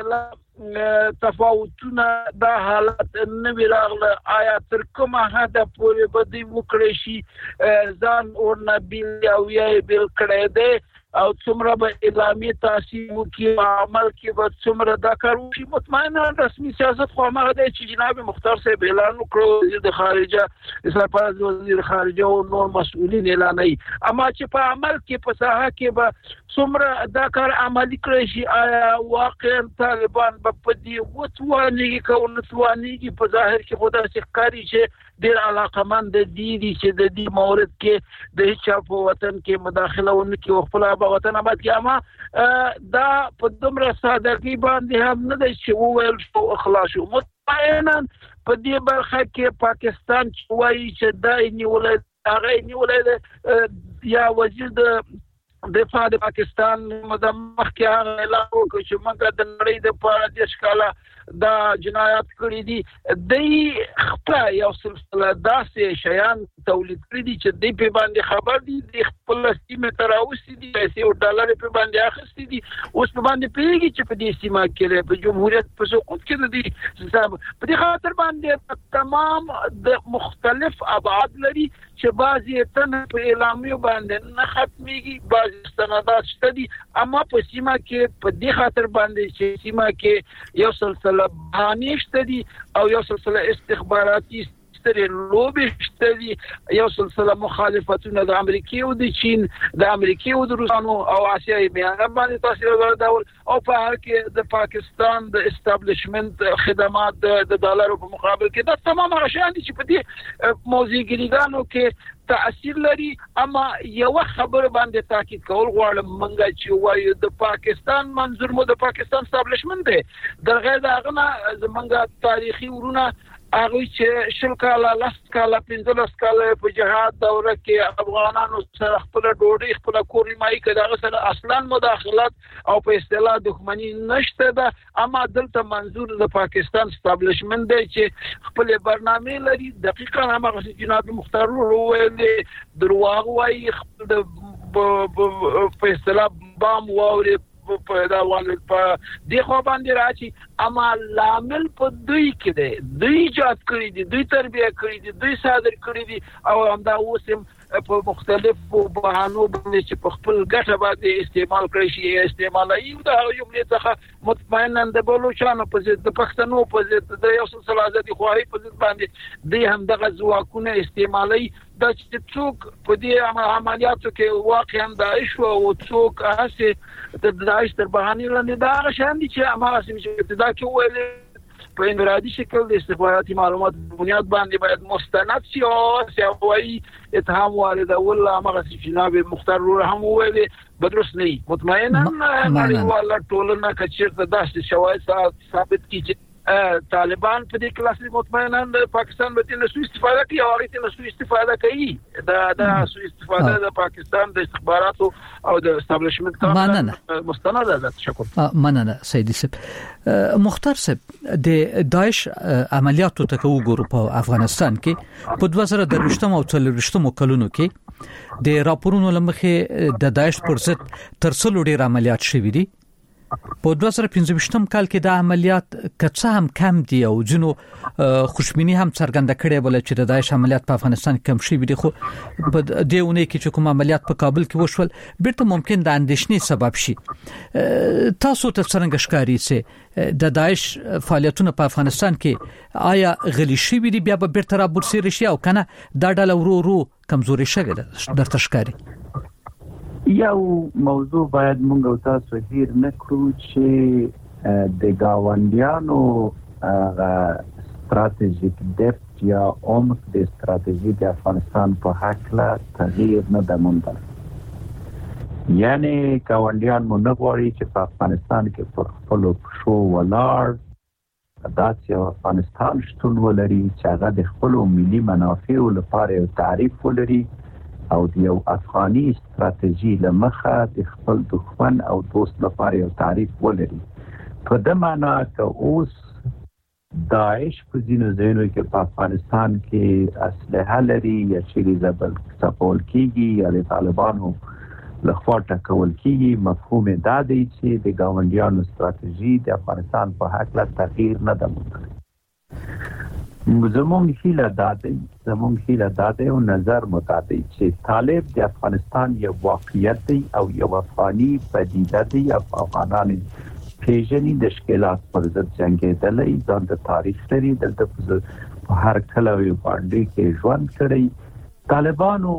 اصطلاح تفاوتونه دا حالت نه راغله آیا تر کومه حد پورې به دوی وکړي شي ځان ورنه بیل او یې بیل کړی دی او څومره به اعلامي تاثیر وکړي عمل کې به څومره دا کار وشي مطمئنا رسمي سیاست خو هغه دی چې جناب مختار صاحب اعلان وکړو وزیر خارجه اسلام پرست وزیر خارجه او نور مسؤلین اعلان یې اما چې په عمل کې په ساحه کې به څومره دا کار عملي کړی شي آیا واقعا طالبان به په دې وتوانیږي که ونتوانیږي په ظاهر کې خو داسې ښکاري چې ډېر علاقمند دي دي چې د دې مورد کې د هیڅ په وطن کې مداخله ونه کوي او خپل په وطن آباد کې اما دا په دومره سادهګي باندې هم نه دی چې وویل شو اخلاص شو مطمئنا په دې برخه کې پاکستان چې وایي چې دا نیولې هغه نیولې یا وزیر د دفاع د پاکستان مدمخ کې هغه اعلان وکړ چې موږ د نړۍ د پاره د ښکاله دا جنایات کړی دي د خپل یو سلسله داسې شیان تولید کړی دي چې د په باندې خبر دي د خپل سیمه تراوسي دي پیسې او ډالر په باندې اخستي دي اوس په باندې پیږي چې په دې سیمه کې په جمهوریت په سقوط کې دي حساب په دې خاطر باندې تمام د مختلف ابعاد لري چې بعضی تن په اعلامیو باندې نه ختميږي بعضی استنادات شته دي اما په سیمه کې په دې خاطر باندې چې سیمه کې یو سلسله بهانې شته دي او یو سلسله استخباراتي سترې لوبې شته دي یو سلسله مخالفتونه د امریکای او د چین د امریکای او د روسانو او آسیایي بیان باندې تاثیر ورکول او په هغه کې د پاکستان د استابلیشمنت خدمات د ډالرو په مقابل کې دا تمام غشان دي چې په دې موزیګریګانو کې تاثیر لري اما یو خبر باندې تاکید کول غواړم منګه چې وایي د پاکستان منظور مو د پاکستان استابلیشمنت دی د غیر دغه زمونږه تاریخي ورونه هغه چې شل کاله لاس کاله پنځلس کاله په جهاد دوره کې افغانانو سره خپل ډوډۍ خپل کوري مای کړه سره اصلا مداخلت او په اصطلاح دښمنی نشته ده اما دلته منظور د پاکستان استابلیشمنت دی چې خپل برنامه لري دقیقاً هغه جناب مختار وروي درواغ وايي خپل په اصطلاح بام واوري په دا ول په د خو باندې راځي اما لامل په دوی کې دی دوی ایجاد کړی دي دوی تربیه کړی دي دوی صادر کړی دي او همدا اوسم په مختلفو بهانو باندې چې په خپل ګټه باندې استعمال کړی شي استعمالي دا یو ملي څخه مطمئنا د بلوچستان په ضد د پښتنو په ضد د یو سلسله ازادي خواهی په ضد باندې دوی هم دغه ځواکونه استعمالي د څوک په دې عملیاتو کې واقعا داعش او څوک هڅه د داعش تر بهانه لاندې دا شان دي چې امر اسیم چې ابتدا کې ویل په انفرادي شکل د استخباراتي معلومات په بنیاد باندې باید مستند شي او سیاوي اتهام وارد اول امر اسیم جناب مختار هم ویل بدرس نه مطمئنا نه ولا ټولنه کچیر د داسې شواهد ثابت کیږي طالبان په دې کلاس مطمئنا د پاکستان به نه سو استفاده کوي او هغه نه سو استفاده کوي دا دا سو استفاده د پاکستان د استخباراتو او د استابلیشمنت کار مستند ده تشکر مننه سیدی صاحب مختار صاحب د داعش عملیاتو ته وګورو په افغانستان کې په دوه زره درویشتم او څلورویشتم کلونو کې د راپورونو لمخې د داعش پر ضد تر څلو ډیر عملیات شوي دي په دوه زره پنځه ویشتم کال کې د عملیات کڅه هم کم دي او جنو خوشبینی هم څرګنده کړې بل چې د داعش عملیات په افغانستان کې کم شي دي خو په دې ونه کې چې کوم عملیات په کابل کې وشول بیرته ممکن د اندېښنې سبب شي. تاسو ته څنګه ښکاري چې د داعش فعالیتونه په افغانستان کې آیا غلی شي دي بیا به بیرته را برسېر شي او کنه دا ډله ورو ورو کمزوري شوی ده درته ښکاري؟ یو موضوع باید مونږ او تاسو هیر نه کړو چې د گاونډیانو ستراتیژیک ډیپت یا عمق د ستراتیژي د افغانستان په حق لا تغییر نه ده موندل. یعنی گاونډیان مو نه غواړي چې په افغانستان کې پر خپلو پښو ولاړ داسې افغانستان شتون ولري چې هغه د خپلو ملي منافعو لپاره یو تعریف ولري او د یو افغاني ستراتیژي لمخه د خپل دښمن او دوست لپاره یو تعریف ولري. په دې معنی چې اوس داعش په ځینو ځایونو کې په افغانستان کې اسلحه لري یا چې زبل سپول کیږي یا د طالبانو لخوا ټکول کیږي، مفهوم دا دی چې د ګاونډیانو ستراتیژي د افغانستان په حق لا تغییر نه ده موندلې. زمونږ هیله دا دی زمونږ هیله دا دی او نظر متعدد چې طالب د افغانستان یو واقعیت دی او یو افغاني پدیده دی او افغانان پیژني د اشکالات پر ضد جنګېدلی ځان د تاریخ لري دلته په هر کله یو باندې کې ژوند کړی. طالبانو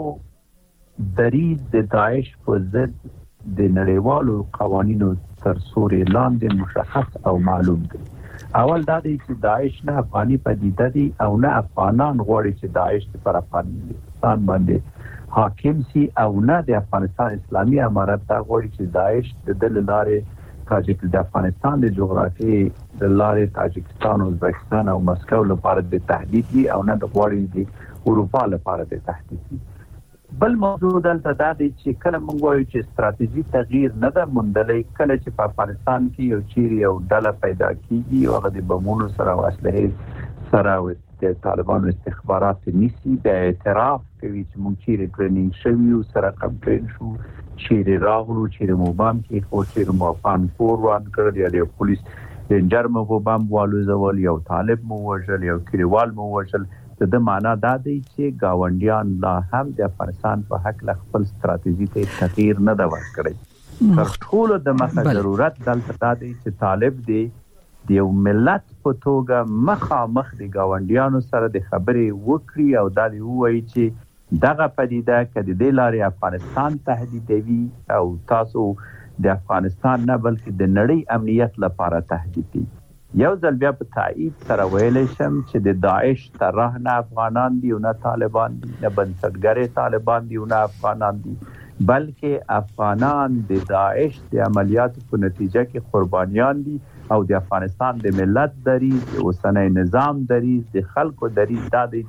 دریځ د داعش په ضد د نړیوالو قوانینو تر سوري لاندې مشخص او معلوم دی. اول دا دی چې داعش نه افغاني پدیده دی او نه افغانان غواړي چې داعش پر افغانستان باندې حاکم سي او نه د افغانستان اسلامي امارت دا غواړي چې داعش د دل لارې تاجک د افغانستان د جغرافي د لارې تاجکستان او ازبکستان او مسکو لپاره د تهدید دي او نه د غواړي د اروپا لپاره د تهدید دي. بل موضوع دلته دا دی چې کله موږ وایو چې ستراتیژي تغییر نه ده موندلې، کله چې په افغانستان کې یو چیرې یو ډله پیدا کیږي او هغه د بمونو سره او اسلحې سره او د طالبانو استخبارات نیسي د اعتراف کوي چې موږ چیرې ټریننګ شوي او سره کمپین شو، چیرې راغلو، چیرې مو بام کې خو چیرې مو افغان فور وان کړل یا د پولیس رینجر مو بام والوزول، یو طالب مو وژل، یو کلیوال مو وژل. د دې معنا دا دی چې گاونډیان لا هم د افغانستان په حق له خپل ستراتیژي ته تغییر نه دا ورکړي. تر ټولو د مخه ضرورت دلته دا دی چې طالب دی د یو ملت په توګه مخامخ د گاونډیانو سره د خبرې وکړي او دا دی وایي چې دغه پدیده کله د لارې افغانستان تهدیدوي او تاسو د افغانستان نه بلکې د نړۍ امنیت لپاره تهدید دي. یو ځل بیا په تایید سره ویلی شم چې د داعش طرح نه افغانان دي او نه طالبان دي، نه بنسټګر طالبان دي او نه افغانان دي، بلکې افغانان د داعش د عملیاتو په نتیجه کې قربانیان دي او د افغانستان د ملت دریځ، د اوسنی نظام دریځ، د خلکو دریځ دا دی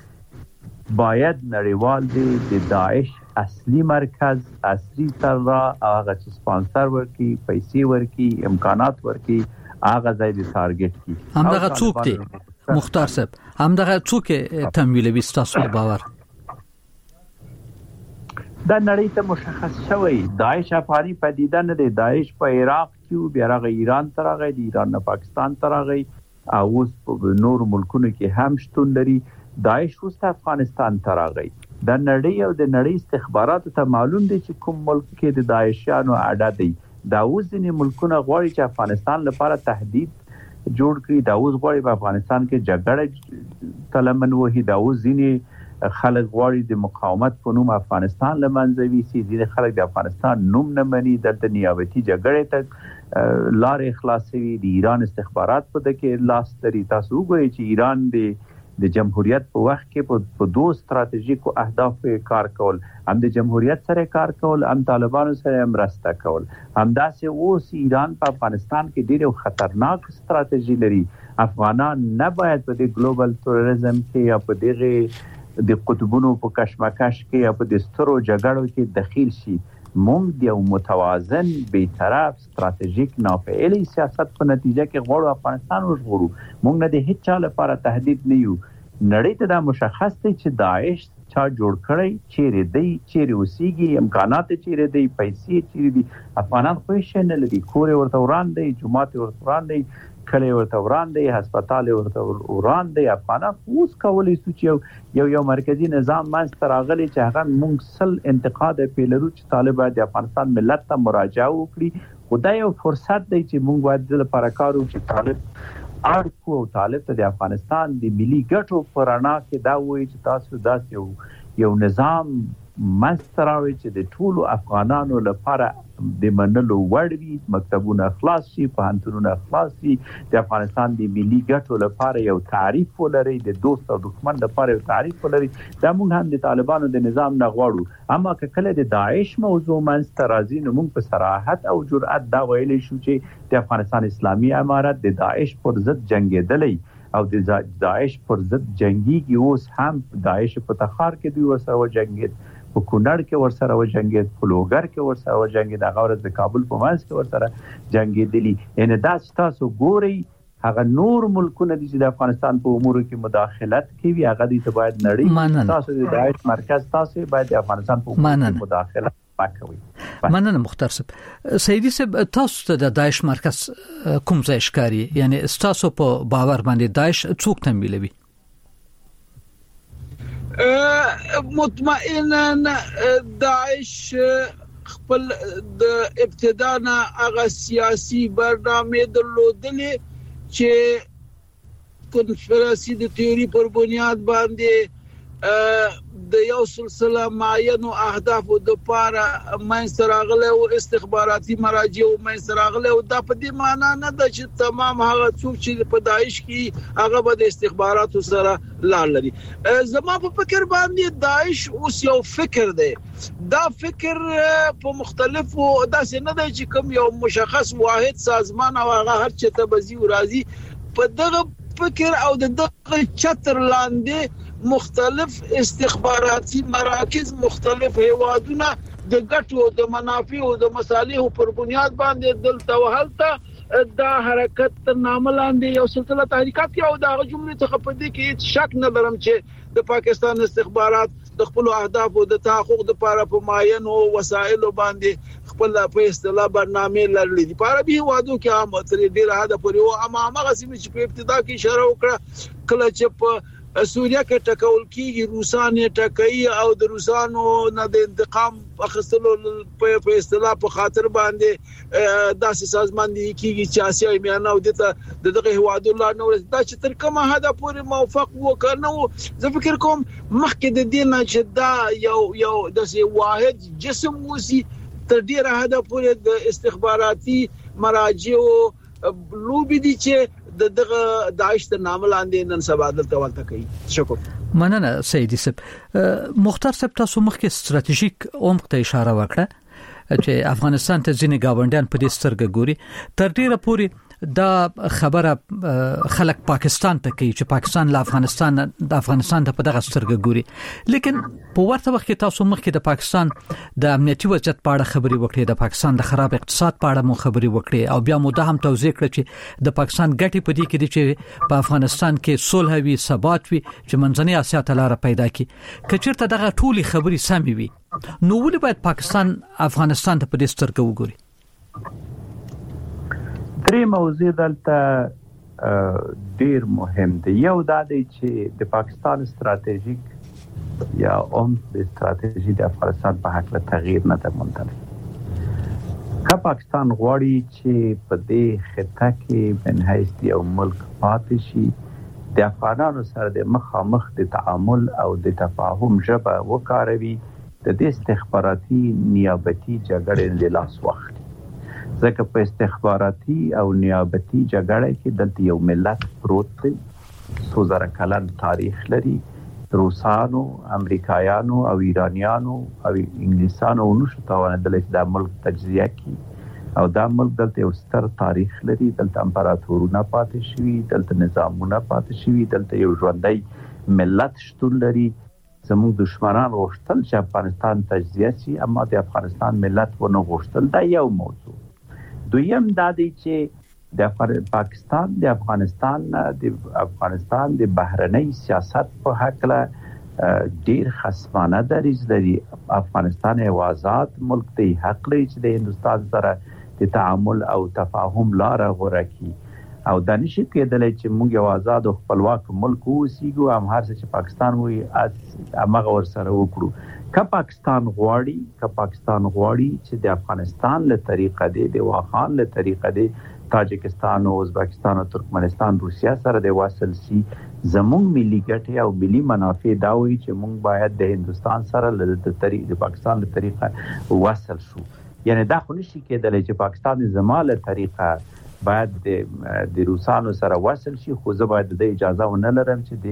چې باید نړیوال دی د داعش اصلي مرکز اصلي سرا هغه چې سپانسر ورکي، پیسې ورکي، امکانات ورکي، هغه ځای د ټارګټ کی. همدغه څوک دی مختار صاحب؟ همدغه څوک تمویلوي ستاسو باور؟ دا نړۍ ته مشخص شوی داعش افغاني پدیده نه دی. داعش په عراق کې بیا راغی ایران ته راغی، د ایران نه پاکستان ته راغی او اوس په نور ملکونو کې هم شتون لري. داعش اوس افغانستان ته راغی. د نړۍ او د نړۍ استخباراتو ته معلوم دی چې کوم ملک کې د داعشیانو اډه دی. دا اوس ځینې ملکونه غواړي چې افغانستان لپاره تهدید جوړ کړي، دا اوس غواړي په افغانستان کې جګړه تلمن وهي، دا اوس ځینې خلک غواړي د مقاومت په نوم افغانستان له منځه ویسي، ځینې خلک د افغانستان نوم نه مني، دلته نیابتي جګړې ته لارې خلاصوي. د ایران استخبارات په دې کې لاس لري. تاسو وګورئ چې ایران د د جمهوریت په وخت کې په دوه ستراتیژیکو اهدافو کار کول، هم د جمهوریت سره کار کول، هم طالبانو سره مرسته کول. همداسې اوس ایران په افغانستان کې ډېر خطرناک ستراتیژي لري. افغانان نه باید په دې ګلوبل تروریزم کې یا په دغه د قطبونو په کشمکش کې یا په د سترو جګړو کې دخیل شي. موږ د یو متوازن بی‌طرف ستراتیژیک نافعلی سیاست په نتیجه کې غواړو افغانستان وژغورو. موږ نه د هیڅ چا لپاره تهدید نه یو. نړۍ ته دا مشخص دی چې داعش چا جوړ کړی، چیرې دی، چیرې اوسېږي، امکانات چیرې دی، پیسې چیرې دي. افغانان خو یې نه لري، کور ورته وران دی، جومات ورته وران دی، کلی ورته وران دی، هسپتال ورته وران دی. افغانان اوس کولی شو چې یو یو مرکزی نظام منځته راغلی چې هغه موږ سل انتقاد پې لرو چې طالب باید د افغانستان ملت ته مراجعه وکړي. خو دا یو فرصت دی چې موږ باید د لپاره کار وکړو چې طالب اړکو او طالب ته د افغانستان د ملي ګټو په رڼا کې دا وایي چې تاسو داسې یو یو نظام منځته راوړئ چې د ټولو افغانانو لپاره د منلو وړ وي، مکتبونه خلاص شي، پوهنتونونه خلاص شي، د افغانستان د ملي ګټو لپاره یو تعریف ولري، د دوست او دښمن لپاره یو تعریف ولري. دا موږ هم د طالبانو د نظام نه غواړو. اما که کله د داعش موضوع منځته راځي نو موږ په صراحت او جرأت دا ویلی شو چې د افغانستان اسلامي امارت د داعش پر ضد جنګېدلی او د داعش پر ضد جنګیږي. اوس هم داعش په تخار کې دوی ورسره وجنګېد، په کونړ کې ورسره وجنګېد، په لوګر کې ورسره وجنګېد، هغه ورځ د کابل په منځ کې ورسره جنګېدلي. یعنې دا چې تاسو ګورئ هغه نور ملکونه دي چې د افغانستان په امورو کې مداخلت کوي، هغه دې ته باید نړۍ تاسو د داعش مرکز تاسو باید د افغانستان په امورو کې مداخلت وکړي. مننه مختار صاحب. سیدی صاحب تاسو ته د داعش مرکز کوم ځای ښکاري؟ یعنی تاسو په باور باندې داعش څوک تمویلوي؟ مطمئنا داعش خپل د ابتدا نه هغه سیاسي برنامه درلودلې چې کنفرانسي د تیوري پر بنیاد باندې د یو سلسله معینو اهدافو د پاره منځته راغله او استخباراتي مراجع او منځته راغله. او دا په دې معنی نه ده چې تمام هغه څوک چې په داعش کې هغه به د استخباراتو سره لاړ لري. زما په فکر باندې داعش اوس یو فکر دی. دا فکر په مختلفو داسې نه دی چې کوم یو مشخص واحد سازمان او هغه هر چا ته بزی او راضي. په دغه فکر او دغه چتر لاندې مختلف استخباراتي مراکز، مختلف هیوادونه د ګټو د منافعو د مصالحو پر بنیاد باندې دلته وهلته دا حرکت نامه لاندې یو سلسله تحریکات او دا جمله څخه په دې کې شک نه لرم چې د پاکستان استخبارات د خپل اهدافو د تحقق لپاره په معینو وسایلو باندې خپل په اصطلاح برنامه لرلې دي. په عربي هیوادو کې هم تر ډیره حد پورې او اما هغه سیمه چې په ابتدا کې اشاره وکړه کله چې په سوریا کې ټکول کېږي، روسان یې ټکوي او د روسانو نه د انتقام اخیستلو په اصطلاح په خاطر باندې داسې سازمان دی کېږي چې اسیا میانه او دغه هیوادو الله نو دا چې تر کومه حد پورې موافق وکړنو. زه فکر کوم مخکې د دې نه چې دا یو یو داسې واحد جسم وسی تر ډیره حد پورې د استخباراتي مراجع لوبي دي چې دغه داعش ته نام لاندې نن سبا دلته ولته کوي. شکر. مننه سیدی صاحب. مختار صاحب تاسو مخکې ستراتیژیک عمق ته اشاره وکړه چې افغانستان ته ځینې گاونډیان په دې سترګه ګوري. تر ډیره پورې دا خبره خلک پاکستان ته کوي چې پاکستان له افغانستان د افغانستان ته په دغه سترګه ګوري. لیکن په ورته وخت کې تاسو مخکې د پاکستان د امنیتي وضعیت په اړه خبرې وکړې، د پاکستان د خراب اقتصاد په اړه مو خبرې وکړې او بیا مو دا هم توضیح کړه چې د پاکستان ګټې په دې کې دي چې په افغانستان کې صلح وي، ثبات وي، چې منځنۍ اسیا ته لار پیدا کړي. که چېرته دغه ټولې خبرې سمې وي نو ولې باید پاکستان افغانستان ته په دې سترګه وګوري؟ درې موضوع دلته ډیر مهم دي. یو دا دی چې د پاکستان ستراتیژیک یا اوم د ستراتیژي د افغانستان په حق له تغییر نه ده منتظر. که پاکستان غواړي چې په دې خطه کې من حیث یو ملک پاتې شي، د افغانانو سره د مخامخ د تعامل او د تفاهم ژبه وکاروي، د دې استخباراتي نیابتي جګړې د لاس وخت. ځکه په استخباراتي او نیابتي جګړه کې دلته یو ملت پروت دی، څو زره کلن تاریخ لري. روسانو، امریکایانو او ایرانیانو او انګلیسانو نشو توانیدلی چې دا ملک تجزیه کړي او دا ملک دلته یو ستر تاریخ لري. دلته امپراتورونه پاتې شوي، دلته نظامونه پاتې شوي، دلته یو ژوندی ملت شتون لري. زموږ دشمنان غوښتل چې افغانستان تجزیه شي، اما د افغانستان ملت ونه غوښتل. دا یو موضوع. دویم دا دی چې د پاکستان د افغانستان د افغانستان د بهرنۍ سیاست په حق له ډیر خصمانه دریځ لري. افغانستان یو آزاد ملک دی، حق لري چې د هندستان سره د تعامل او تفاهم لار غوره کړي او د نشي کېدلای چې موږ یو آزاد او خپلواک ملک اوسېږو هم هر څه چې پاکستان وي هغه ورسره وکړو. که پاکستان غواړي که پاکستان غواړي چې د افغانستان له طریقه دی د واخان له طریقه دی تاجکستان او ازبکستان او ترکمنستان روسیا سره د واصل سي، زموږ ملي ګټې او ملي منافع دا وي چې موږ باید د هندستان سره له طریقې د پاکستان له طریقه واصل شو. یعنی دا خو نشي کېدلی چې پاکستان زماله طریقه باید د د روسانو سره واصل شي، خو زه باید د اجازه ونه لرم چې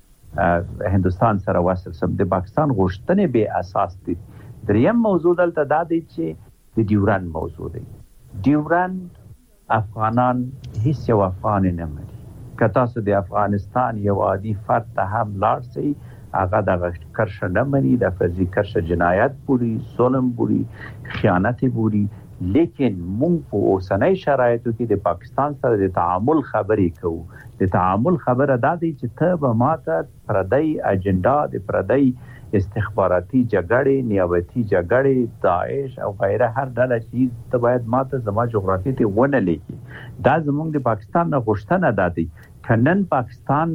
د هندستان سره واصل شم. د پاکستان غوښتنې به اساس دي. دریم موضوع دلته دا دی چې د ډیورند موضوع دی. ډیورند افغانان هیڅ یو افغان نه مري. که تاسو د افغانستان یو عادي فرد ته هم لاړ شئ هغه د کرښه نه مني، د فرضي کرښه جنایت بوري، ظلم بوري، خیانت بوري. لیکن مونږ په اوسنۍ شرایطو کې د پاکستان سره د تعامل خبرې کوو. د تعامل خبره دا دی چې ته به ماته پردی اجنډا د پردی استخباراتي جګړې، نیابتي جګړې، داعش او غیره هر ډله چې ته باید ماته زما جغرافیې ته ونه لیکي. دا زموږ د پاکستان نه غوښتنه دا دی. که نن پاکستان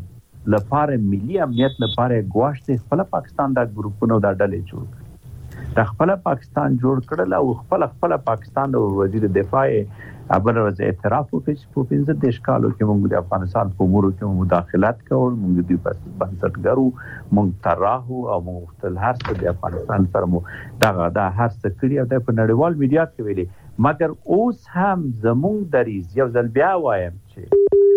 لپاره ملي امنیت لپاره ګواښ دی، خپل پاکستان دا ګروپونه او دا ډلې جوړ کړي. د خپل پاکستان جوړ کړل او خپل خپل پاکستان او وزیر دفاع ابل ورځ اعتراف وکړي په پنځه دیش کالو کې موږ د افغانستان په امور کې مداخلت کول، موږ د بنسټګرو، موږ طراحو او موږ تل هر څه د افغانستان سره مو دغه دا هر څه کړی او د په نړیوال میډیا کې ویلي. مګر اوس هم زموږ دریځ یو ځل بیا وایم چې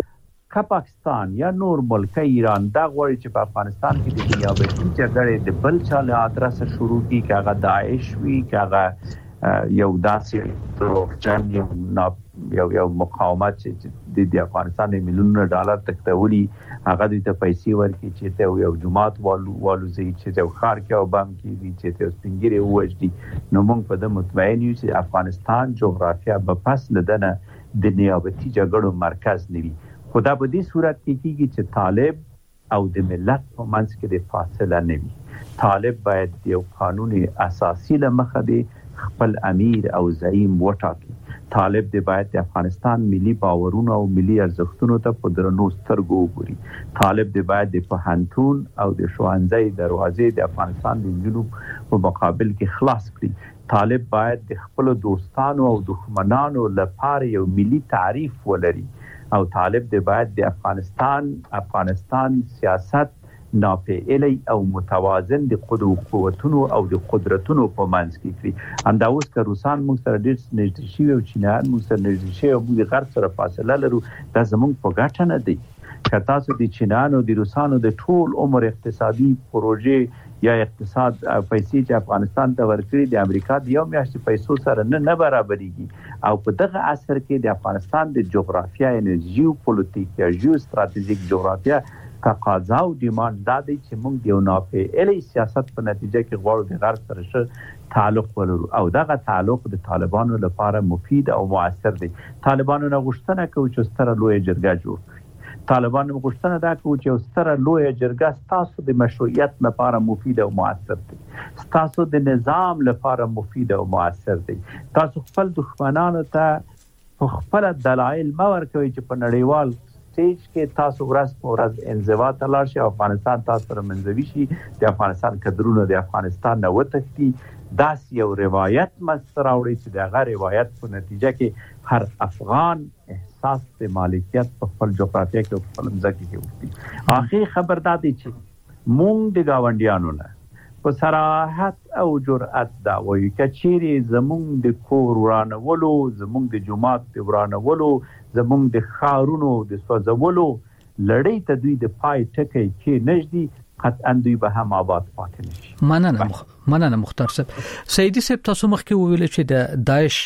که پاکستان یا نور ملک ایران دا غواړي چې په افغانستان کې د نیابتي جګړې د بل چا له ادرسه شروع کړي، که هغه داعش وي، که هغه یو داسې دروغجن یو یو یو مقاومت چې د افغانستان میلیونونه ډالر تښتولي، هغه دوی ته پیسې ورکړي چې ته یو جماعت والوځي، چې یو ښار کې او بم کېږي، چې ته سپین ږیري ووژني. نو موږ په ده مطمئن یو چې افغانستان جغرافیه به پس له ده نه د نیابتي جګړو مرکز نه وي. خو دا په دې صورت کې کېږي چې طالب او د ملت په منځ کې د فاصله نه وي. طالب باید یو قانون اساسي له مخه دی خپل امیر او زعیم وټاکي. طالب دی باید د افغانستان ملي باورونو او ملي ارزښتونو ته په درنو سترګو وګوري. طالب دی باید د پوهنتون او د ښوونځي دروازې د افغانستان د نجونو په مقابل کې خلاص کړي. طالب باید د خپلو دوستانو او دښمنانو لپاره یو ملي تعریف ولري او طالب دی باید د افغانستان افغانستان سیاست ناپېعلی او متوازن د قوتونو او د قدرتونو په منځ کې کړي. همدا اوس که روسان موږ سره ډېر نږدې شوي او چینایان موږ سره نږدې شوي او موږ د غرب سره فاصله لرو، دا زموږ په ګټه نه دی. که تاسو د چینایانو د روسانو د ټول عمر اقتصادي پروژې یا اقتصاد پیسې چې افغانستان ته ورکړي د امریکا د یو میاشتې پیسو سره نه نه برابرېږي. او په دغه عصر کې د افغانستان د جغرافیه یعنې جیوپولیټیک یا جیو ستراتیژیک جغرافیه تقاضا او ډیمانډ دا دی چې موږ د یو ناپېعلي سیاست په نتیجه کې غواړو د غرب سره ښه تعلق ولرو او دغه تعلق د طالبانو لپاره مفید او مؤثر دی. طالبانو نه غوښتنه کوي چې ستره لویه جرګه جوړ کړي. طالبانو غوښتنه دا کوي چې یو ستره لویه جرګه ستاسو د مشروعیت لپاره مفید او مؤثر دی، ستاسو د نظام لپاره مفید او مؤثر دی. تاسو خپل دښمنانو ته په خپل دلایل مه ورکوئ چې په نړیوال سټیج کې تاسو ورځ په ورځ انزوا ته لاړ شئ او افغانستان تاسو سره منځوي شي، د افغانستان کډرونه د افغانستان نه وتښتي. داسې یو روایت منځته راوړئ چې د هغه روایت په نتیجه کې هر افغان احساس د مالکیت په خپل جغرافیه کې او په خپل ځمکه کې وکړي. آخري خبر دا دی چې موږ د ګاونډیانو نه په صراحت او جرأت دا وایو که چیرې زموږ د کور ورانولو، زموږ د جومات د ورانولو، زموږ د ښارونو د سوځولو لړۍ ته دوی د پای ټکی کې نږدي، قطعا دوی به هم آباد پاتې نشي. مننه مخ... مننه مختار صاحب. سیدی صاحب تاسو مخکې وویل چې د داعش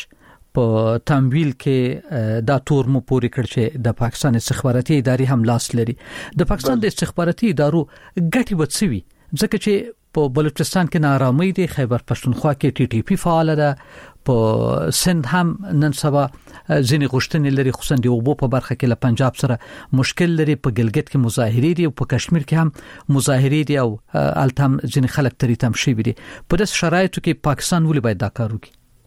په تمویل کې دا تور مو پوری کړ چې د پاکستان استخباراتي ادارې هم لاس لري. د پاکستان د استخباراتي ادارو ګټي وڅوي ځکه چې په بلوچستان کې ناراضي دي، خیبر پښتونخوا کې ټي ټي پی فعال ده، په سند هم نن سبا ځینې غوښتنې لري، خصوصا د اوبو په برخه کې له پنجاب سره مشکل لري، په ګلګت کې مظاهرې دي او په کشمیر کې هم مظاهرې دي او التم ځینې خلک تریتم شي دي. په داس شرایطو کې پاکستان ولې باید دا کار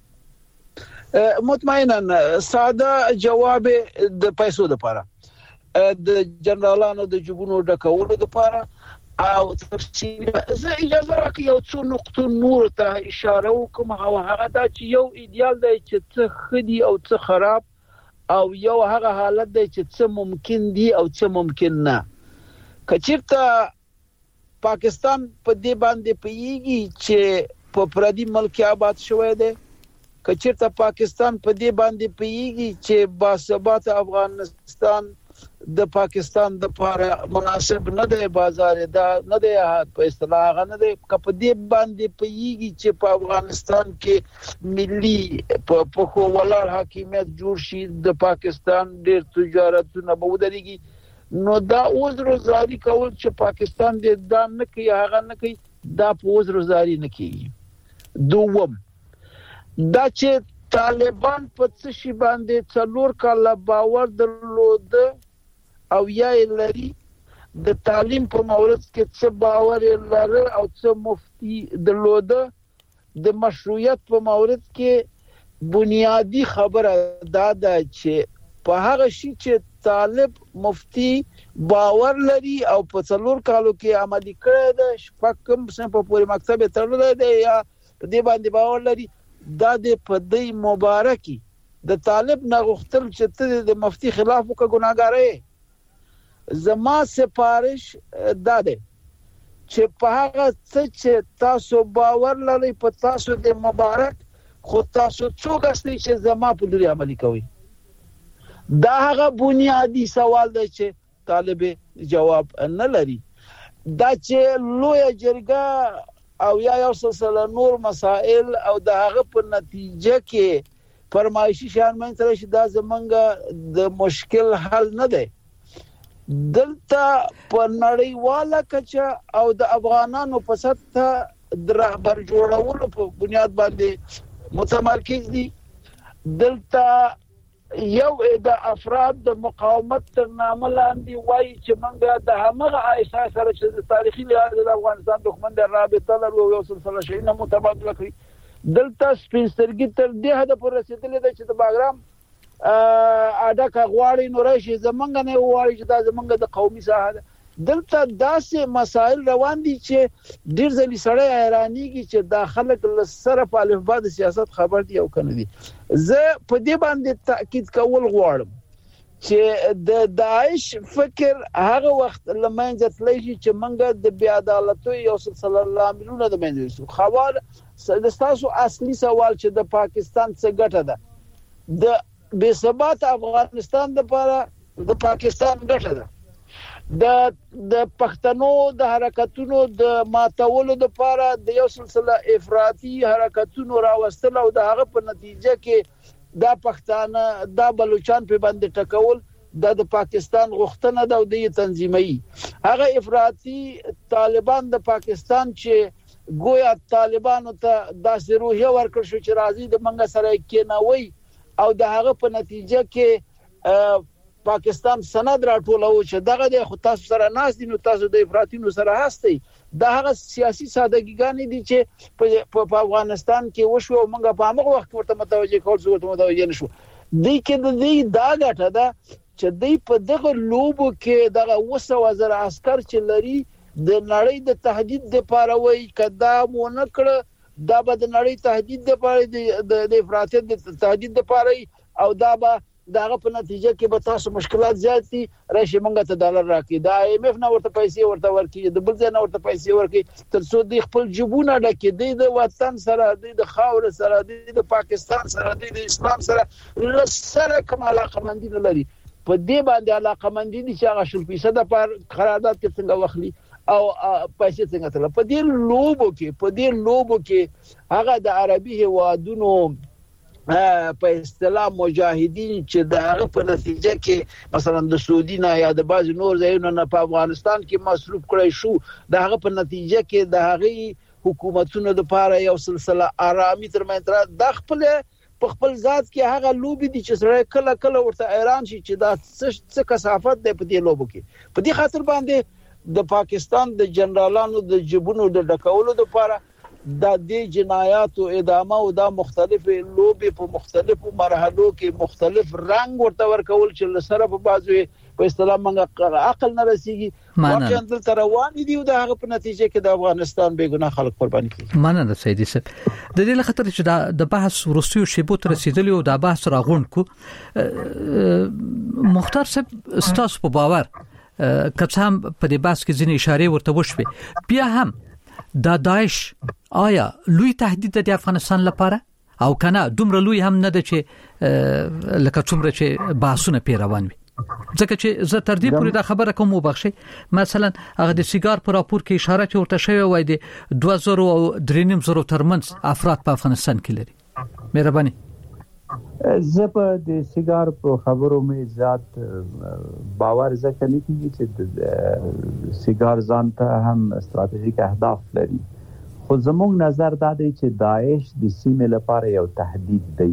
وکړي؟ مطمئنا ساده جواب د پیسو لپاره، د جنرالانو د جبونو ډکولو لپاره او تفصیل. زه اجازه راکړئ یو څو نقطو نور ته اشاره وکم، او هغه دا چې یو ایدیال دی چې څه خدي او څه خراب، او یو هغه حالت دی چې څه ممکن دي او څه ممکن نه. کچیرته پاکستان په دې باندې پیږي چې په پردي ملک آباد شوی دی، کچیرته پاکستان په دې باندې پیږي چې باثبات افغانستان د پاکستان د لپاره مناسب نه دی، بازار دا نه دی په اصطلاح نه دی، کپ دې باندې پیږي چې په افغانستان کې ملي په خو ولر حاکمیت جوړ شي، د پاکستان ډېر تجارتونه به ودرېږي، نو دا عذر زاری کول چې پاکستان دې دا نه کوي هغه نه کوي، دا په عذر زاری نه کوي. دوم دا چې طالبان په څه شي باندې څلور کاله باور درلود او یا لري، د تعلیم په مورد کې څه باور لري او څه مفتي درلود، د مشروعیت په مورد کې بنیادی خبره دا ده چې په هغه شي چې طالب مفتی باور لري او په څلور کالو کې عملي کړی دی، شپږم صنف پورې مکتب تړلی دی یا په دې باندې باور لري، دا د په دې مبارکي د طالب نه غوښتل چې ته د مفتی خلاف وکړه ګناهګار. زما سپارش دا ده چې په هغه څه چې تاسو باور لرئ په تاسو د مبارک، خو تاسو څوک استئ چې زما په لوري عملي کوي. دا هغه بنیادی سوال دی چې طالب جواب نه لري. دا چې لوی جرګه او یا یو سلسله نور مسائل او د هغه په نتیجه کې فرمایشي شان من سره شي، دا زمونږ د مشکل حل نه دی. دلته په نړیواله کچه او د افغانانو په سطح د رهبر جوړولو په بنیاد باندې متمرکز دي. دلته یو د افراد د مقاومت تر نامه لاندې وایي چې موږ د همغه احساس سره چې د تاریخي لحاظ د افغانستان دښمن د رابطه لرو یو سلسله شیونه متبادله کړي. دلته سپینسترګي تر دې حد پورې رسیدلې ده چې د باګرام اډه غواړي نو راشي زمونږ نه وایي چې دا زمونږ د قومي ساحه ده. دلته داسې مسائل روان دي چې ډیر ځلې سړی حیرانېږي چې دا خلک له سره په الفبا د سیاست خبر دي او کنه دي. زه په دې باندې تاکید کول غواړم چې د داعش فکر هغه وخت لمنځه تللی شي چې موږ د بې عدالتۍ یو سلسله لاملونه د منځه یوسو. خبر د تاسو اصلي سوال چې د پاکستان څه ګټه ده، د بې ثبات افغانستان لپاره د پاکستان ګټه ده، د د پښتنو د حرکتونو د ماتولو لپاره د یو سلسله افراطي حرکتونو راوستل او د هغه په نتیجه کې دا پښتانه دا بلوچستان په باندې ټکول د پاکستان غوښتنه ده او د تنظیمي هغه افراطي طالبان د پاکستان چې ګویا طالبانو ته داسې روحیه ورکړ شو چې راځي د منګه سره کېناوي او د هغه په نتیجه کې پاکستان سند راټولو چې دغه د خو تاسو سره ناس دي نو تاسو د افراطینو سره هستئ. دا هغه سیاسي سادهګیګان دي چې په افغانستان کې وشو او موږ په هغه وخت ورته متوجه کول زو ورته متوجه نشو. د کې د دې دا غټه ده چې د په دغه لوبو کې دغه وسو وزر عسكر چې لري د نړۍ د تهدید لپاره وای کدا مونږ کړه دا به د نړۍ تهدید لپاره د افراطیت د تهدید لپاره او دا به داغه په نتیجه کې به تاسو مشکلات زیات دي راشي مونږ ته ډالر راکړي د آی ایم اف نه ورته پیسې ورته ورکړي د بل ځای نه ورته پیسې ورکړي تر څو د خپل جبونه ډکې د وطن سره د خاور سره د پاکستان سره د اسلام سره لسره کوم علاقه مندي لري. په دې باندې علاقه مندي دي چې هغه شل فیصد پر قرارداد کې څنګه وخلي او پیسې څنګه تل په دې لوبو کې په دې لوبو کې هغه د عربي هوادونو په اصطلاح مجاهدین چې د په نتیجه کې مثلا د سعودي نه یا د باز نور ځایونو نه په افغانستان کې مصروف کړی شو د هغه په نتیجه کې د هغه حکومتونو لپاره یو سلسله آرامي ترمنځ د خپل په خپل ذات کې هغه لوبي دي چې سره کله کله ورته ایران شي چې دا څه کثافت دی په دې لوبو کې په دې خاطر باندې د پاکستان د جنرالانو د جبونو د ډکولو لپاره د دې جنایاتو ادامه او د مختلفو لوبي په مختلفو مرحلو کې مختلف رنگ ورته ورکول چې سره په بازوي په اصطلاح منګه عقل نه رسیږي واقعا دلته روان دي او د هغه په نتیجه کې د افغانستان بېګناه خلک قرباني کیږي. مننه سیدی صاحب. د دې لخطر چې د بحث ورسیو شیبو تر رسیدلی او د بحث راغون کو مختار صاحب ستاسو په باور کڅ هم په دې بحث کې ځینې اشاره ورته وشوي بیا هم دا داعش آیا لوی تهدید د افغانستان لپاره او کنه دومره لوی هم نه ده چې لکه څومره چې بحثونه پیروان وي ځکه چې زه تر دې پورې دا خبره کوم وبخشي مثلا هغه د سیګار پر راپور کې اشاره چې ورته شوی وای د دوه زره او درې نیم زره ترمنځ افراد په افغانستان کې لري. مهرباني. زه په د سیګار په خبرو مې ذات باور ځکه نه کیږي چې سیګار ځان ته هم استراتیژیک اهداف لري خو زموږ نظر دا دی چې داعش د سیمې لپاره یو تهدید دی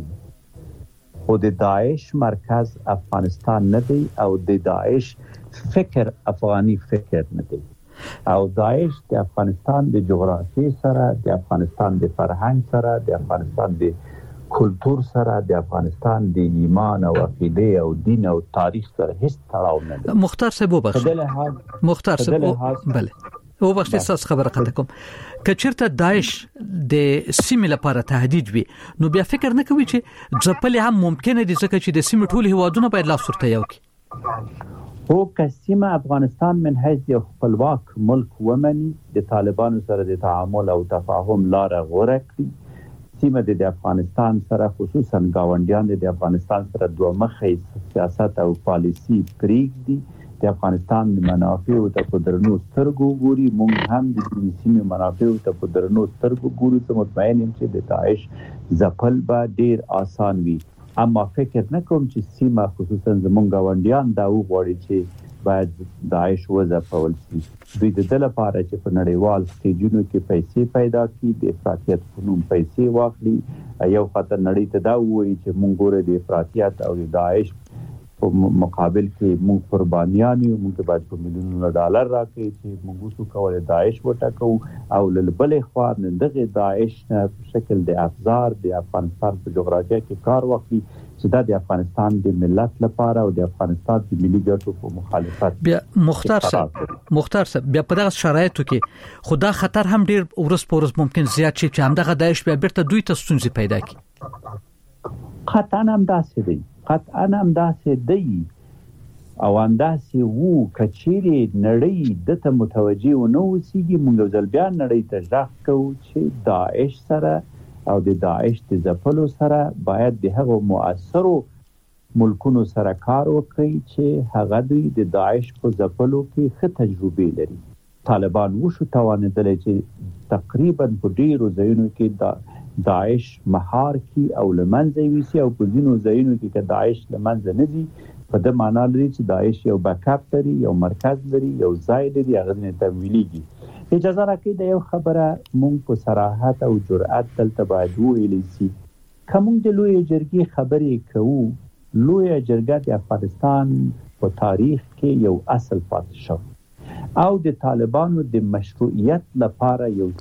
خو د داعش مرکز افغانستان نه دی او د داعش فکر افغاني فکر نه دی او داعش د افغانستان د جغرافیې سره د افغانستان د فرهنګ سره د افغانستان د کلتور سره د افغانستان د ایمان او عقیده او دین او تاریخ سره هیڅ تړاو نه لري. مختار صاحب وبخښه. مختار صاحب بله وبخښه تاسو خبره قطع کوم. کچرته داعش د سیمې لپاره تهدید وي نو بیا فکر نه کوي چې ځپل هم ممکنه دي ځکه چې د سیمې ټول هوادونه باید لاس ورته یو کړي. هو کسیمه افغانستان من حیث یو خپلواک ملک ومني د طالبانو سره د تعامل او تفاهم لار غوره کړي سیمه د افغانستان سره خصوصا گاونډیان د افغانستان سره دوه مخې سیاست او پالیسی پریږدي د افغانستان د منافع ته په درنو سترګو ګوري موږ هم د سیمې منافع ته په درنو سترګو ګورو ته مطمئن یم چې د داعش ځپل به ډیر آسان وي اما فکر نه کوم چې سیمه خصوصا زموږ گاونډیان دا وغواړي چې باید داعش وځپول شي دوی د دې لپاره چې په نړیوال سټیجونو کې پیسې پیدا کړي د افراطیت په نوم پیسې واخلي یو خاطر نړۍ ته دا وایي چې موږ ګوره د افراطیت او د داعش په مقابل کې موږ قربانیان یو موږ باید په میلیونونو ډالر راکړي چې موږ وسو کولای داعش وټاکو او لبلې خوا نه دغه داعش په شکل د افزار د افغانستان په جغرافیه کې کار وکړي چې دا د افغانستان د ملت لپاره او د افغانستان د ملي ګټو په مخالفت بیا مختار صاحب مختار صاحب بیا په دغه شرایطو کې خدا خطر هم ډیر ورس پورس ممکن زیات شي چې همدغه داعش بیا بیرته دوی ته ستونزې پیدا کړي. قطعا هم داسې دی قطعا هم داسې دی او انداسې وو کچېرې نړۍ دته متوجي و نه اوسېږي موږ ځل بیا نړۍ ته غږ کوو چې داعش سره او د داعش د ځپلو سره باید د هغو مؤثرو ملکونو سره کار وکړي چې هغه دوی د داعش په ځپلو کې ښه تجربې لري. طالبان وشو توانېدلی چې تقریبا په ډیرو ځایونو کې دا داعش مهار کی او لمنځه ویسي او په ځینو ځایونو کې چې داعش لمنځه نه ځي په دې معنی لري چې داعش یو بیکاپ لري یو مرکز لري یو ځای لري هغه نه تمویلېږي. اجازه راکړئ د یو خبره مونږ په صراحت او جرأت دلته باید وویلی سي که مونږ د لویې جرګې خبرې کوو لویه جرګه د افغانستان په تاریخ کې یو اصل پاتې شو او د طالبانو د مشروعیت لپاره یو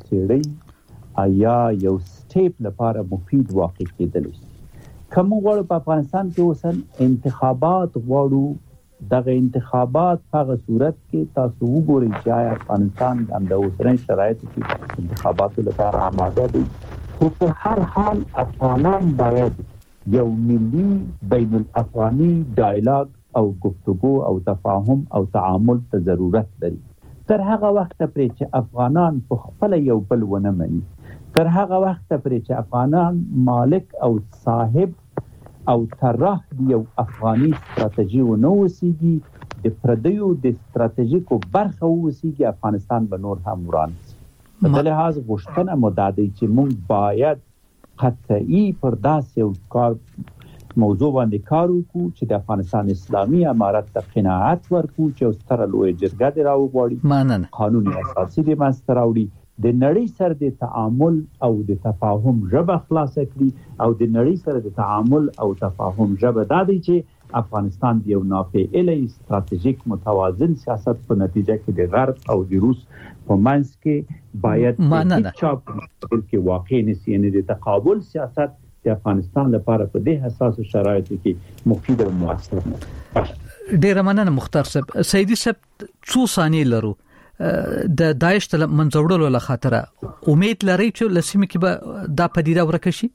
څېړی یا یو سټیپ لپاره مفید واقع کېدلی شي. که مونږ غواړو په افغانستان کې اوس انتخابات غواړو دغه انتخابات په هغه صورت کې تاسو وګورئ چې آیا افغانستان د اوسنۍ شرایطو کې انتخاباتو لپاره آماده دی خو په هر حال افغانان باید یو ملي بین الافغاني ډایلاګ او گفتگو او تفاهم او تعامل ته ضرورت لري. تر هغه وخت پرې چې افغانان په خپل یو بل ونه مني تر هغه وخت پرې چې افغانان مالک او صاحب او طرح یو افغاني ستراتیژي و نه اوسېږي د پردیو د ستراتیژیکو برخه اوسېږي افغانستان به نور هم وران شي. په دې لحاظ غوښتنه مو دا دی چې موږ باید قطعي پر داسې یو کار موضوع باندې کار وکړو چې د افغانستان اسلامي امارت ته قناعت ورکړو چې ستر لوی جرګه دی راوغواړي مننه قانوني اساسي د منځته راوړي د نړۍ سره د تعامل او د تفاهم ژبه خلاص کړي او د نړۍ سره د تعامل او تفاهم ژبه د دې چې افغانستان د یو نافعل استراتیژیک متوازن سیاست په نتیجه کې د غرب او د روس په منځ کې باید چاپ کې واقع نشي یعنی د تقابل سیاست د افغانستان لپاره په دې حساس شرایطو کې مفید او موثر نه. ډیر مننه مختار صاحب. سیدی صاحب څو ثانیې لرو د داعش تل منځوړلو له خاطره امید لري چې لسمه کې به دا پدیده ورکه شي؟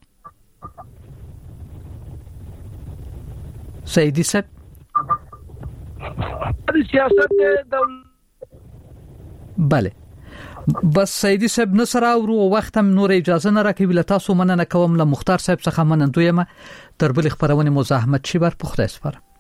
سیدی صاحب د سیاست دولت بله بس سیدی صاحب نصر او وخت هم نور اجازه نه راکوي. تاسو مننه کوم له مختار صاحب څخه منندوی ما تر بل خبرونه مزاحمت شي بر پخته سپاره.